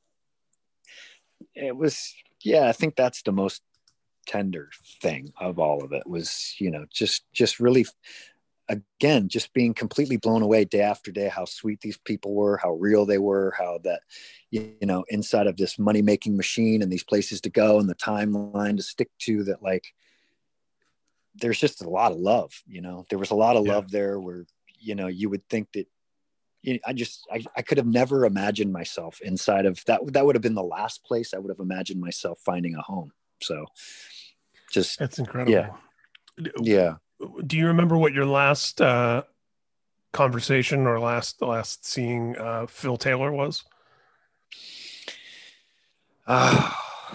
it was, yeah, I think that's the most tender thing of all of it was, you know, just, just really, again, just being completely blown away day after day, how sweet these people were, how real they were, how that, you know, inside of this money-making machine and these places to go and the timeline to stick to, that like, there's just a lot of love, you know, there was a lot of yeah. love there where, you know, you would think that, you know, I just, I, I could have never imagined myself inside of that. That would have been the last place I would have imagined myself finding a home. So just, that's incredible. Yeah. Yeah. Do you remember what your last uh, conversation or last, last seeing uh, Phil Taylor was? Uh,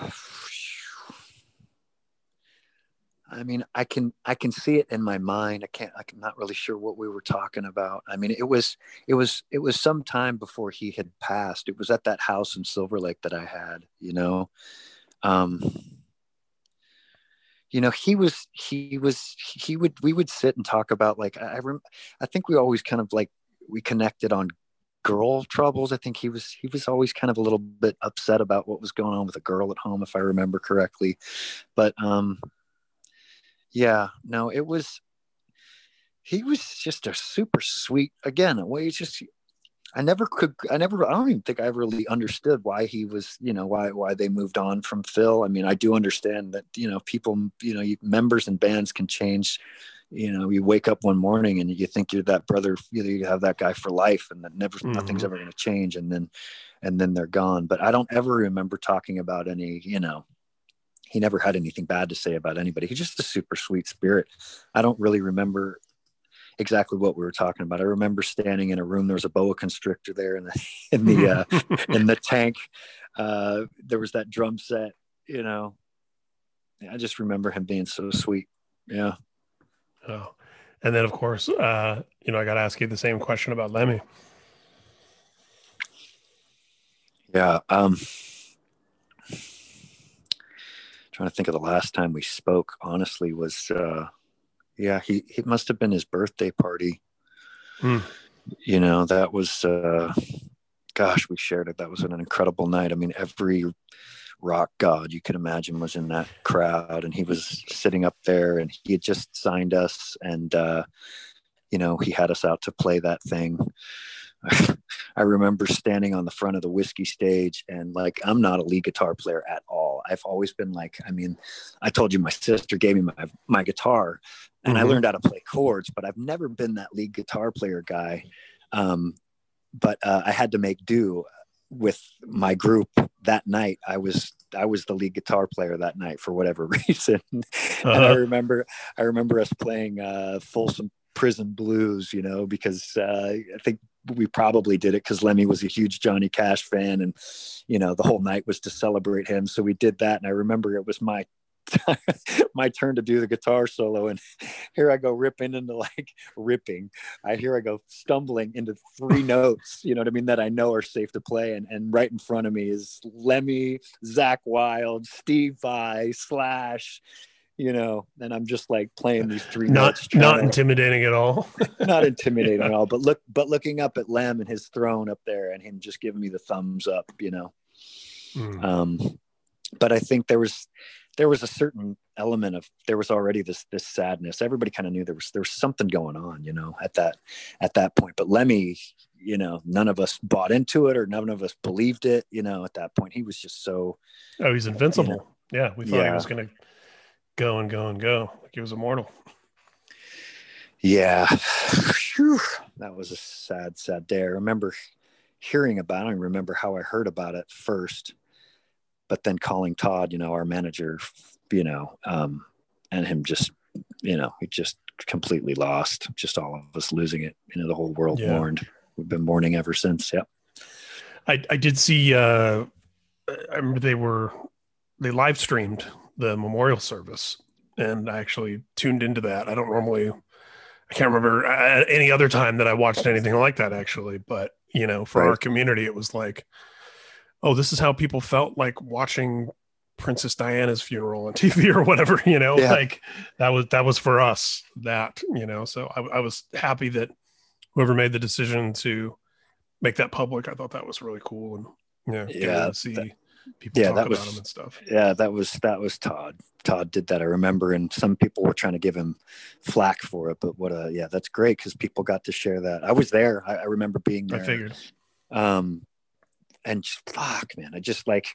I mean, I can, I can see it in my mind. I can't, I'm not really sure what we were talking about. I mean, it was, it was, it was some time before he had passed. It was at that house in Silver Lake that I had, you know, um, you know, he was, he was, he would, we would sit and talk about like, I, I, rem, I think we always kind of like, we connected on girl troubles. I think he was, he was always kind of a little bit upset about what was going on with a girl at home, if I remember correctly. But, um, yeah, no, it was, he was just a super sweet, again, a way he's just, I never could, I never, I don't even think I really understood why he was, you know, why, why they moved on from Phil. I mean, I do understand that, you know, people, you know, members and bands can change. You know, you wake up one morning and you think you're that brother, you know, you have that guy for life and that never, mm-hmm. nothing's ever going to change. And then, and then they're gone. But I don't ever remember talking about any, you know, he never had anything bad to say about anybody. He's just a super sweet spirit. I don't really remember exactly what we were talking about. I remember standing in a room. There was a boa constrictor there in the in the uh, in the tank. Uh, there was that drum set. You know, I just remember him being so sweet. Yeah. Oh, and then of course, uh, you know, I got to ask you the same question about Lemmy. Yeah. Um, trying to think of the last time we spoke. Honestly, was uh, yeah, he it must have been his birthday party. Mm. You know, that was. Uh, gosh, we shared it. That was an incredible night. I mean, every rock god you could imagine was in that crowd, and he was sitting up there, and he had just signed us, and uh you know, he had us out to play that thing. I remember standing on the front of the whiskey stage, and like, I'm not a lead guitar player at all. I've always been like, I mean, I told you my sister gave me my, my guitar, and mm-hmm. I learned how to play chords, but I've never been that lead guitar player guy. Um, but uh, I had to make do with my group that night. I was I was the lead guitar player that night for whatever reason. Uh-huh. And I remember I remember us playing uh, Folsom Prison Blues, you know, because uh, I think we probably did it because Lemmy was a huge Johnny Cash fan, and you know, the whole night was to celebrate him. So we did that, and I remember it was my my turn to do the guitar solo, and here I go ripping into like ripping I here I go stumbling into three notes, you know what I mean, that I know are safe to play, and and right in front of me is Lemmy, Zakk Wylde, Steve Vai, Slash, you know, and I'm just like playing these three not notes, not to, intimidating at all. Not intimidating at all, but look but looking up at Lem and his throne up there, and him just giving me the thumbs up, you know. mm. um but I think there was there was a certain element of, there was already this, this sadness. Everybody kind of knew there was, there was something going on, you know, at that, at that point. But Lemmy, you know, none of us bought into it, or none of us believed it, you know, at that point. He was just so, oh, he's invincible. You know, yeah. We thought yeah. he was going to go and go and go. Like he was immortal. Yeah. Whew. That was a sad, sad day. I remember hearing about it. I remember how I heard about it first, but then calling Todd, you know, our manager, you know, um, and him just, you know, he just completely lost, just all of us losing it. You know, the whole world yeah. mourned. We've been mourning ever since. Yep. I, I did see, uh, I remember they were, they live streamed the memorial service, and I actually tuned into that. I don't normally, I can't remember any other time that I watched anything like that actually, but you know, for right. our community, it was like, oh, this is how people felt like watching Princess Diana's funeral on T V or whatever, you know, yeah. like that was, that was for us that, you know, so I, I was happy that whoever made the decision to make that public, I thought that was really cool. And you know, yeah, to see that, people yeah, talk that about was, them and stuff. Yeah, that was, that was Todd. Todd did that, I remember, and some people were trying to give him flack for it, but what a, yeah, that's great because people got to share that. I was there. I, I remember being there. I figured. Um, and just, fuck, man, I just like,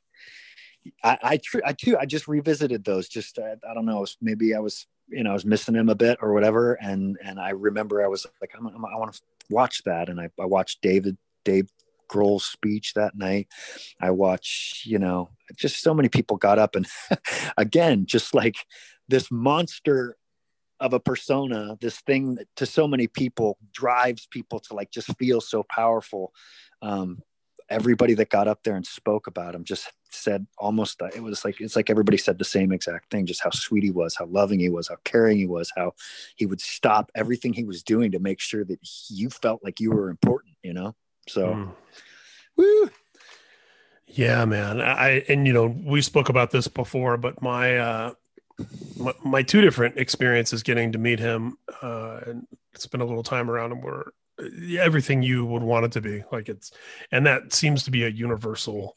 I, I, tr- I too, I just revisited those. Just, uh, I don't know, maybe I was, you know, I was missing him a bit or whatever. And, and I remember I was like, I'm, I'm, I want to watch that. And I, I watched David, Dave Grohl's speech that night. I watched, you know, just so many people got up, and again, just like this monster of a persona, this thing that to so many people drives people to like just feel so powerful. Um, everybody that got up there and spoke about him just said almost, it was like, it's like everybody said the same exact thing, just how sweet he was, how loving he was, how caring he was, how he would stop everything he was doing to make sure that you felt like you were important, you know? So, mm. woo. Yeah, man. I, and you know, we spoke about this before, but my, uh, my, my two different experiences getting to meet him, uh, and spend a little time around him were everything you would want it to be. Like it's, and that seems to be a universal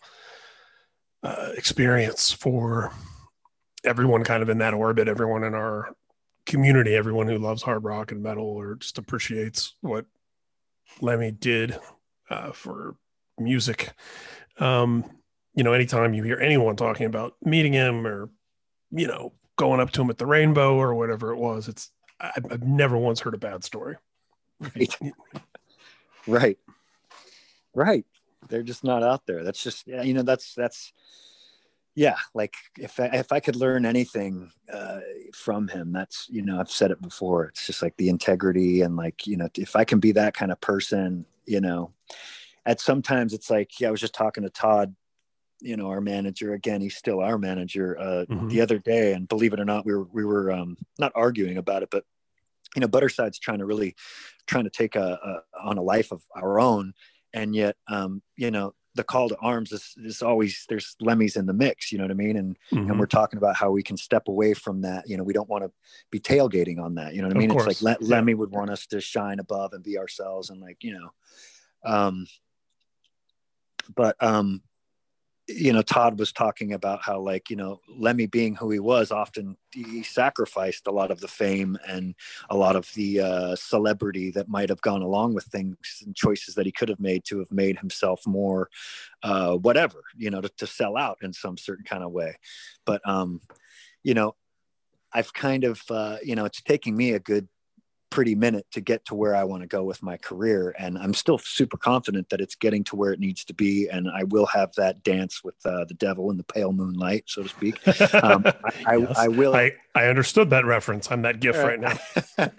uh, experience for everyone kind of in that orbit, everyone in our community, everyone who loves hard rock and metal or just appreciates what Lemmy did uh, for music. Um, you know, anytime you hear anyone talking about meeting him or, you know, going up to him at the Rainbow or whatever it was, it's, I've, I've never once heard a bad story. Right. Right. Right. They're just not out there. That's just, yeah, you know, that's, that's, yeah, like if I, if I could learn anything uh, from him, that's, you know, I've said it before. It's just like the integrity and like, you know, if I can be that kind of person, you know, at sometimes it's like, yeah, I was just talking to Todd, you know, our manager, again, he's still our manager uh, Mm-hmm. the other day. And believe it or not, we were, we were um, not arguing about it, but, you know, Butterside's trying to really trying to take a, a on a life of our own. And yet, um, you know, the call to arms is, is always there's Lemmy's in the mix, you know what I mean? And, Mm-hmm. and we're talking about how we can step away from that. You know, we don't want to be tailgating on that. You know what I mean? Of It's course. like yeah. Lemmy would want us to shine above and be ourselves and like, you know, um, but, um, you know, Todd was talking about how, like, you know, Lemmy being who he was, often he sacrificed a lot of the fame and a lot of the uh, celebrity that might have gone along with things and choices that he could have made to have made himself more, uh, whatever, you know, to, to sell out in some certain kind of way. But, um, you know, I've kind of, uh, you know, it's taking me a good pretty minute to get to where I want to go with my career. And I'm still super confident that it's getting to where it needs to be. And I will have that dance with uh, the devil in the pale moonlight, so to speak. Um, I, yes. I, I will. I, I understood that reference. I'm that gif right now.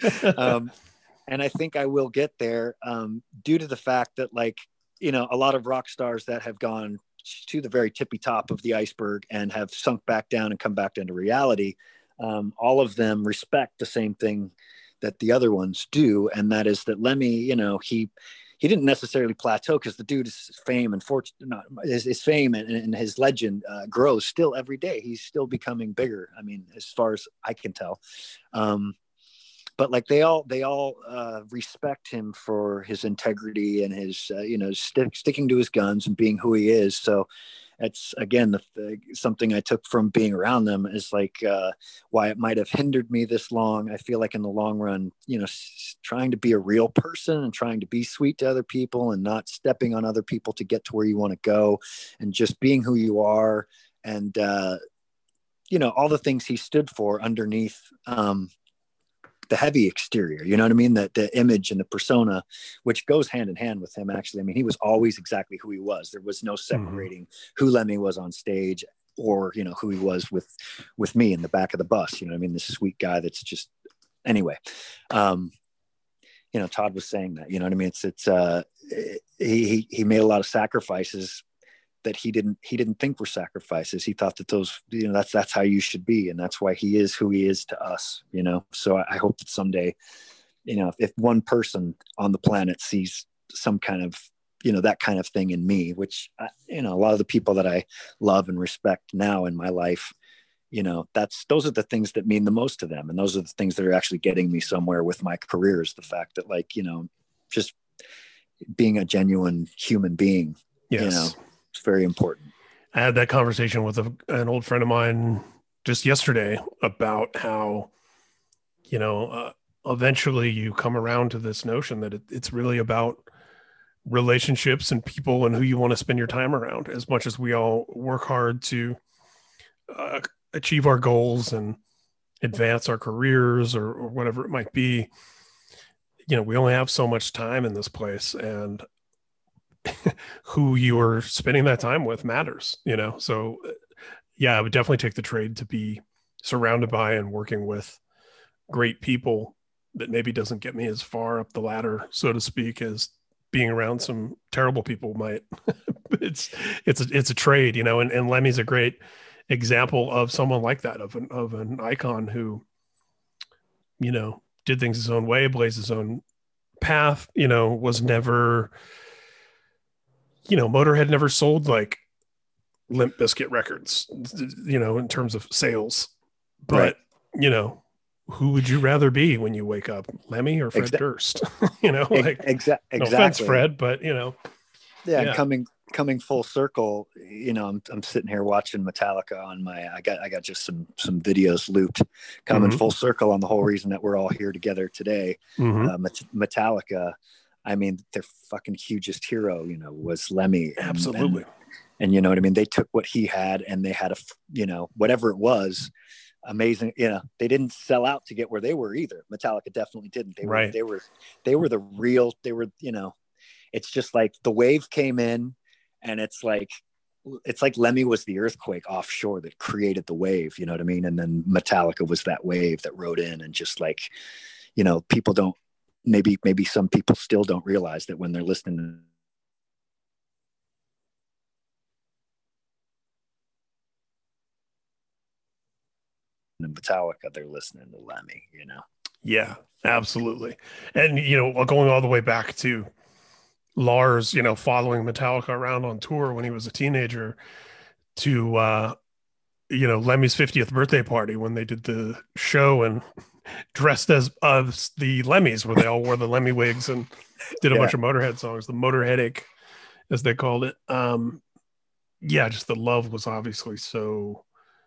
um, and I think I will get there um, due to the fact that, like, you know, a lot of rock stars that have gone to the very tippy top of the iceberg and have sunk back down and come back into reality. Um, all of them respect the same thing that the other ones do, and that is that Lemmy, you know, he he didn't necessarily plateau because the dude's fame and fortune, not his, his fame and, and his legend uh, grows still every day. He's still becoming bigger. I mean, as far as I can tell, um, but like they all they all uh, respect him for his integrity and his uh, you know st- sticking to his guns and being who he is. So it's again the, the, something I took from being around them is like uh, why it might have hindered me this long. I feel like in the long run, you know, s- trying to be a real person and trying to be sweet to other people and not stepping on other people to get to where you want to go, and just being who you are, and uh, you know, all the things he stood for underneath um, the heavy exterior, you know what I mean? The, the image and the persona, which goes hand in hand with him, actually. I mean, he was always exactly who he was. There was no separating mm-hmm. who Lemmy was on stage or, you know, who he was with, with me in the back of the bus, you know what I mean? This sweet guy that's just, anyway. Um, you know, Todd was saying that, you know what I mean? It's, it's, uh, he, he made a lot of sacrifices that he didn't he didn't think were sacrifices. He thought that those, you know, that's that's how you should be, and that's why he is who he is to us, you know. So I hope that someday, you know, if, if one person on the planet sees some kind of, you know, that kind of thing in me, which I, you know, a lot of the people that I love and respect now in my life, you know, that's those are the things that mean the most to them, and those are the things that are actually getting me somewhere with my career. Is the fact that, like, you know, just being a genuine human being, yes. you know. It's very important. I had that conversation with a, an old friend of mine just yesterday about how, you know, uh, eventually you come around to this notion that it, it's really about relationships and people and who you want to spend your time around. As much as we all work hard to uh, achieve our goals and advance our careers or, or whatever it might be, you know, we only have so much time in this place, and who you are spending that time with matters, you know? So yeah, I would definitely take the trade to be surrounded by and working with great people that maybe doesn't get me as far up the ladder, so to speak, as being around some terrible people might. it's, it's, a, it's a trade, you know, and, and Lemmy's a great example of someone like that, of an, of an icon who, you know, did things his own way, blazed his own path, you know, was never, you know, Motorhead never sold like Limp Bizkit records, you know, in terms of sales. But, right. you know, who would you rather be when you wake up, Lemmy or Fred Exa- Durst? you know, like, Exa- exactly. No offense, Fred, but, you know. Yeah, yeah. coming coming full circle, you know, I'm I'm sitting here watching Metallica on my, I got I got just some some videos looped, coming mm-hmm. full circle on the whole reason that we're all here together today. Mm-hmm. Uh, Metallica, I mean, their fucking hugest hero, you know, was Lemmy. And, Absolutely. And, and you know what I mean? They took what he had and they had a, you know, whatever it was, amazing. You know, they didn't sell out to get where they were either. Metallica definitely didn't. They right. were, they were, they were the real, they were, you know, it's just like the wave came in and it's like, it's like Lemmy was the earthquake offshore that created the wave, you know what I mean? And then Metallica was that wave that rode in, and just like, you know, people don't, maybe, maybe some people still don't realize that when they're listening to Metallica, they're listening to Lemmy, you know? Yeah, absolutely. And, you know, going all the way back to Lars, you know, following Metallica around on tour when he was a teenager, to, uh, you know, Lemmy's fiftieth birthday party when they did the show and dressed as uh, the Lemmys, where they all wore the Lemmy wigs and did a Yeah. bunch of Motorhead songs, the Motor Headache, as they called it. Um, yeah, just the love was obviously so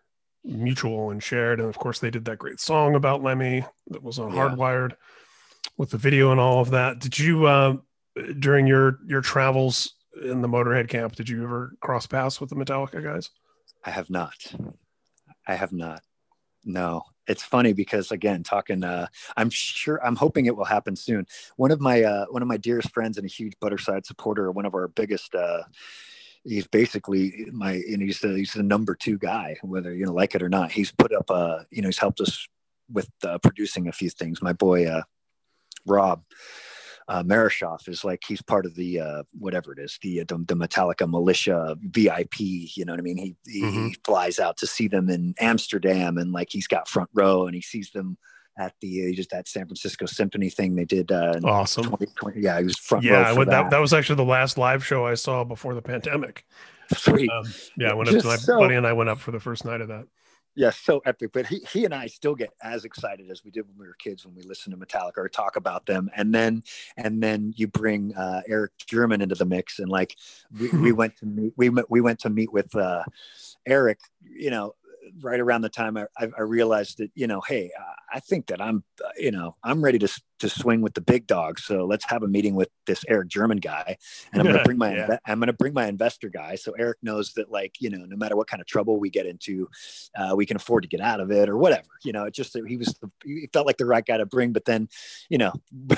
mutual and shared. And of course, they did that great song about Lemmy that was on Yeah. Hardwired with the video and all of that. Did you, uh, during your your travels in the Motorhead camp, did you ever cross paths with the Metallica guys? I have not. I have not. No, it's funny because, again, talking, uh, I'm sure, I'm hoping it will happen soon. One of my, uh, one of my dearest friends and a huge Butterside supporter, one of our biggest, uh, he's basically my, and he's the, he's the number two guy, whether, you know, like it or not. He's put up, uh, you know, he's helped us with uh, producing a few things. My boy, uh, Rob, uh, Marishoff is like, he's part of the, uh, whatever it is, the, the, the Metallica militia V I P, you know what I mean? He, he Mhm. flies out to see them in Amsterdam, and like, he's got front row, and he sees them at the, uh, just that San Francisco Symphony thing they did. Uh, in Awesome. twenty twenty. Yeah, he was front Yeah, row I for went, that. that. that was actually the last live show I saw before the pandemic. Sweet. Um, yeah, I went up Just to my so- buddy and I went up for the first night of that. Yeah, so epic. But he, he and I still get as excited as we did when we were kids, when we listened to Metallica or talk about them. And then and then you bring uh, Eric German into the mix, and like we, we went to meet we we went to meet with uh, Eric, you know, right around the time I, I realized that, you know, hey, I think that I'm, uh, you know, I'm ready to to swing with the big dogs. So let's have a meeting with this Eric German guy, and I'm going to bring my Yeah. I'm going to bring my investor guy. So Eric knows that, like, you know, no matter what kind of trouble we get into, uh, we can afford to get out of it or whatever. You know, it just he was the, he felt like the right guy to bring. But then, you know,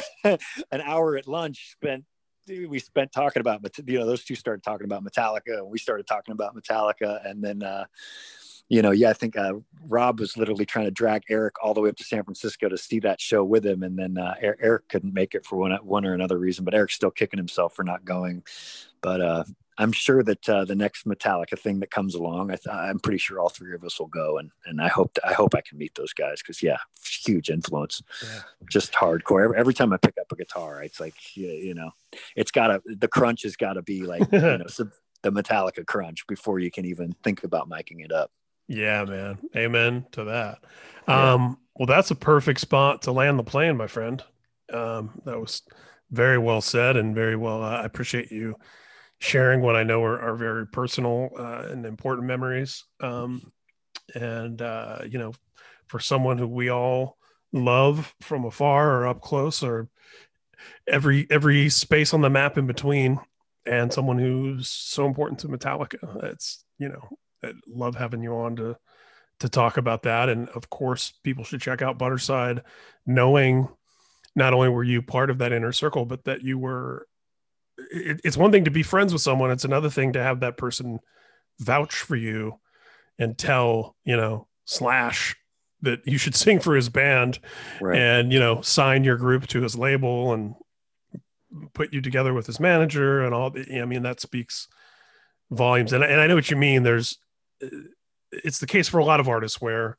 an hour at lunch spent. We spent talking about, you know, those two started talking about Metallica, and we started talking about Metallica, and then. Uh, You know, yeah, I think uh, Rob was literally trying to drag Eric all the way up to San Francisco to see that show with him, and then uh, Eric couldn't make it for one one or another reason. But Eric's still kicking himself for not going. But uh, I'm sure that uh, the next Metallica thing that comes along, I th- I'm pretty sure all three of us will go, and and I hope to, I hope I can meet those guys, because yeah, huge influence, Yeah. just hardcore. Every, every time I pick up a guitar, it's like, you, you know, it's gotta the crunch has got to be like, you know, some, the Metallica crunch before you can even think about miking it up. Yeah, man. Amen to that. Yeah. Um, well, that's a perfect spot to land the plane, my friend. Um, that was very well said and very well. Uh, I appreciate you sharing what I know are, are very personal uh, and important memories. Um, and, uh, you know, for someone who we all love from afar or up close, or every every space on the map in between, and someone who's so important to Metallica, it's, you know, I love having you on to to talk about that. And of course, people should check out Butterside, knowing not only were you part of that inner circle, but that you were. It, it's one thing to be friends with someone; it's another thing to have that person vouch for you and tell, you know, Slash that you should sing for his band, Right. and, you know, sign your group to his label and put you together with his manager and all. I mean, that speaks volumes. And, and I know what you mean. There's, it's the case for a lot of artists where,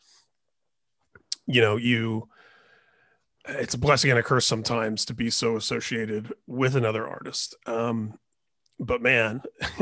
you know, you, it's a blessing and a curse sometimes to be so associated with another artist. Um, but man,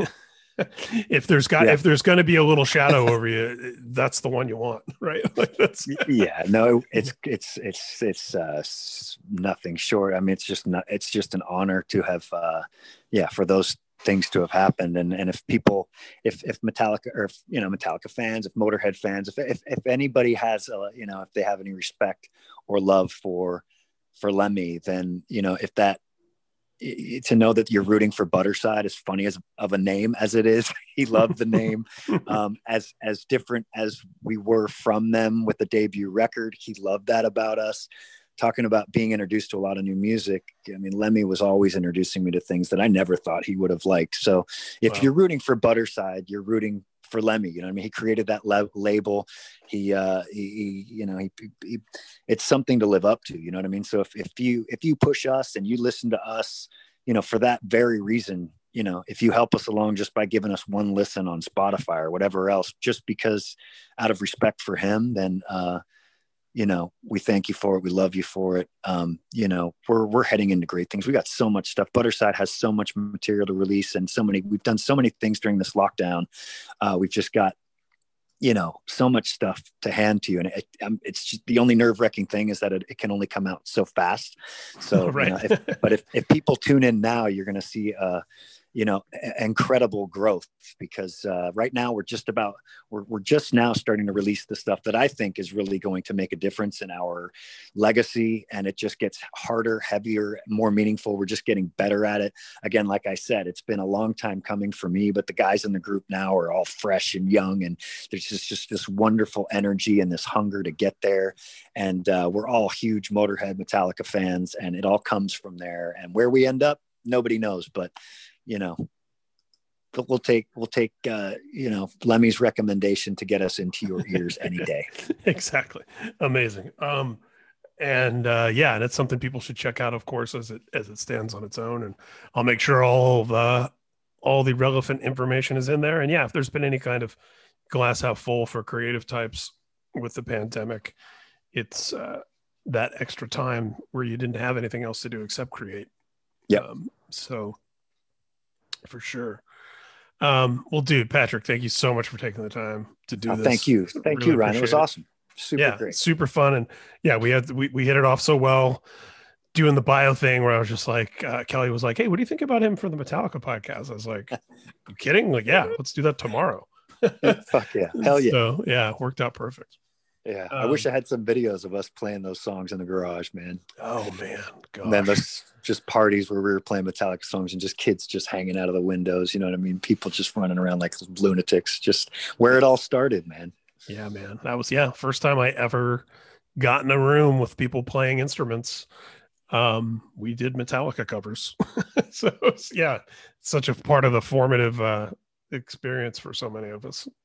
if there's got, Yeah. if there's going to be a little shadow over you, that's the one you want, right? Like that's, yeah, no, it's, it's, it's, it's, uh, nothing short. I mean, it's just not, it's just an honor to have, uh, yeah, for those things to have happened. And, and if people, if, if Metallica, or if, you know, Metallica fans, if Motorhead fans, if, if, if anybody has, a, you know, if they have any respect or love for, for Lemmy, then, you know, if that, to know that you're rooting for Butterside, as funny as of a name as it is, he loved the name, um, as, as different as we were from them with the debut record. He loved that about us. talking about being introduced to a lot of new music. I mean, Lemmy was always introducing me to things that I never thought he would have liked. So if wow. you're rooting for Butterside, you're rooting for Lemmy. You know what I mean? He created that le- label. He, uh, he, he, you know, he, he, it's something to live up to. You know what I mean? So if, if you, if you push us and you listen to us, you know, for that very reason, you know, if you help us along just by giving us one listen on Spotify or whatever else, just because out of respect for him, then, uh, you know, we thank you for it. We love you for it. Um, you know, we're, we're heading into great things. We got so much stuff. Butterside has so much material to release, and so many, we've done so many things during this lockdown. Uh, we've just got, you know, so much stuff to hand to you. And it, um, it's just, the only nerve wracking thing is that it, it can only come out so fast. So, right. you know, if, but if, if people tune in now, you're going to see, uh, you know, a- incredible growth, because uh, right now we're just about, we're, we're just now starting to release the stuff that I think is really going to make a difference in our legacy. And it just gets harder, heavier, more meaningful. We're just getting better at it. Again, like I said, it's been a long time coming for me, but the guys in the group now are all fresh and young, and there's just, just this wonderful energy and this hunger to get there. And uh, we're all huge Motorhead, Metallica fans, and it all comes from there. And where we end up, nobody knows, but you know, but we'll take, we'll take, uh, you know, Lemmy's recommendation to get us into your ears any day. Exactly. Amazing. Um, and, uh, yeah, and it's something people should check out, of course, as it, as it stands on its own. And I'll make sure all the, all the relevant information is in there. And yeah, if there's been any kind of glass half full for creative types with the pandemic, it's, uh, that extra time where you didn't have anything else to do except create. Yeah. Um, so, for sure. Um, well, dude, Patrick, thank you so much for taking the time to do oh, this. Thank you. Thank really you, Ryan. It was awesome. Super yeah, great. Super fun. And yeah, we had, we, we hit it off so well doing the bio thing, where I was just like, uh, Kelly was like, hey, what do you think about him for the Metallica podcast? I was like, you kidding? Like, yeah, let's do that tomorrow. Fuck yeah. Hell yeah. So yeah, it worked out perfect. Yeah. Um, I wish I had some videos of us playing those songs in the garage, man. Oh man. Gosh. And then there's just parties where we were playing Metallica songs and just kids just hanging out of the windows. You know what I mean? People just running around like lunatics, just where it all started, man. Yeah, man. That was, yeah, first time I ever got in a room with people playing instruments. Um, we did Metallica covers. So it's, yeah, such a part of the formative, uh, experience for so many of us.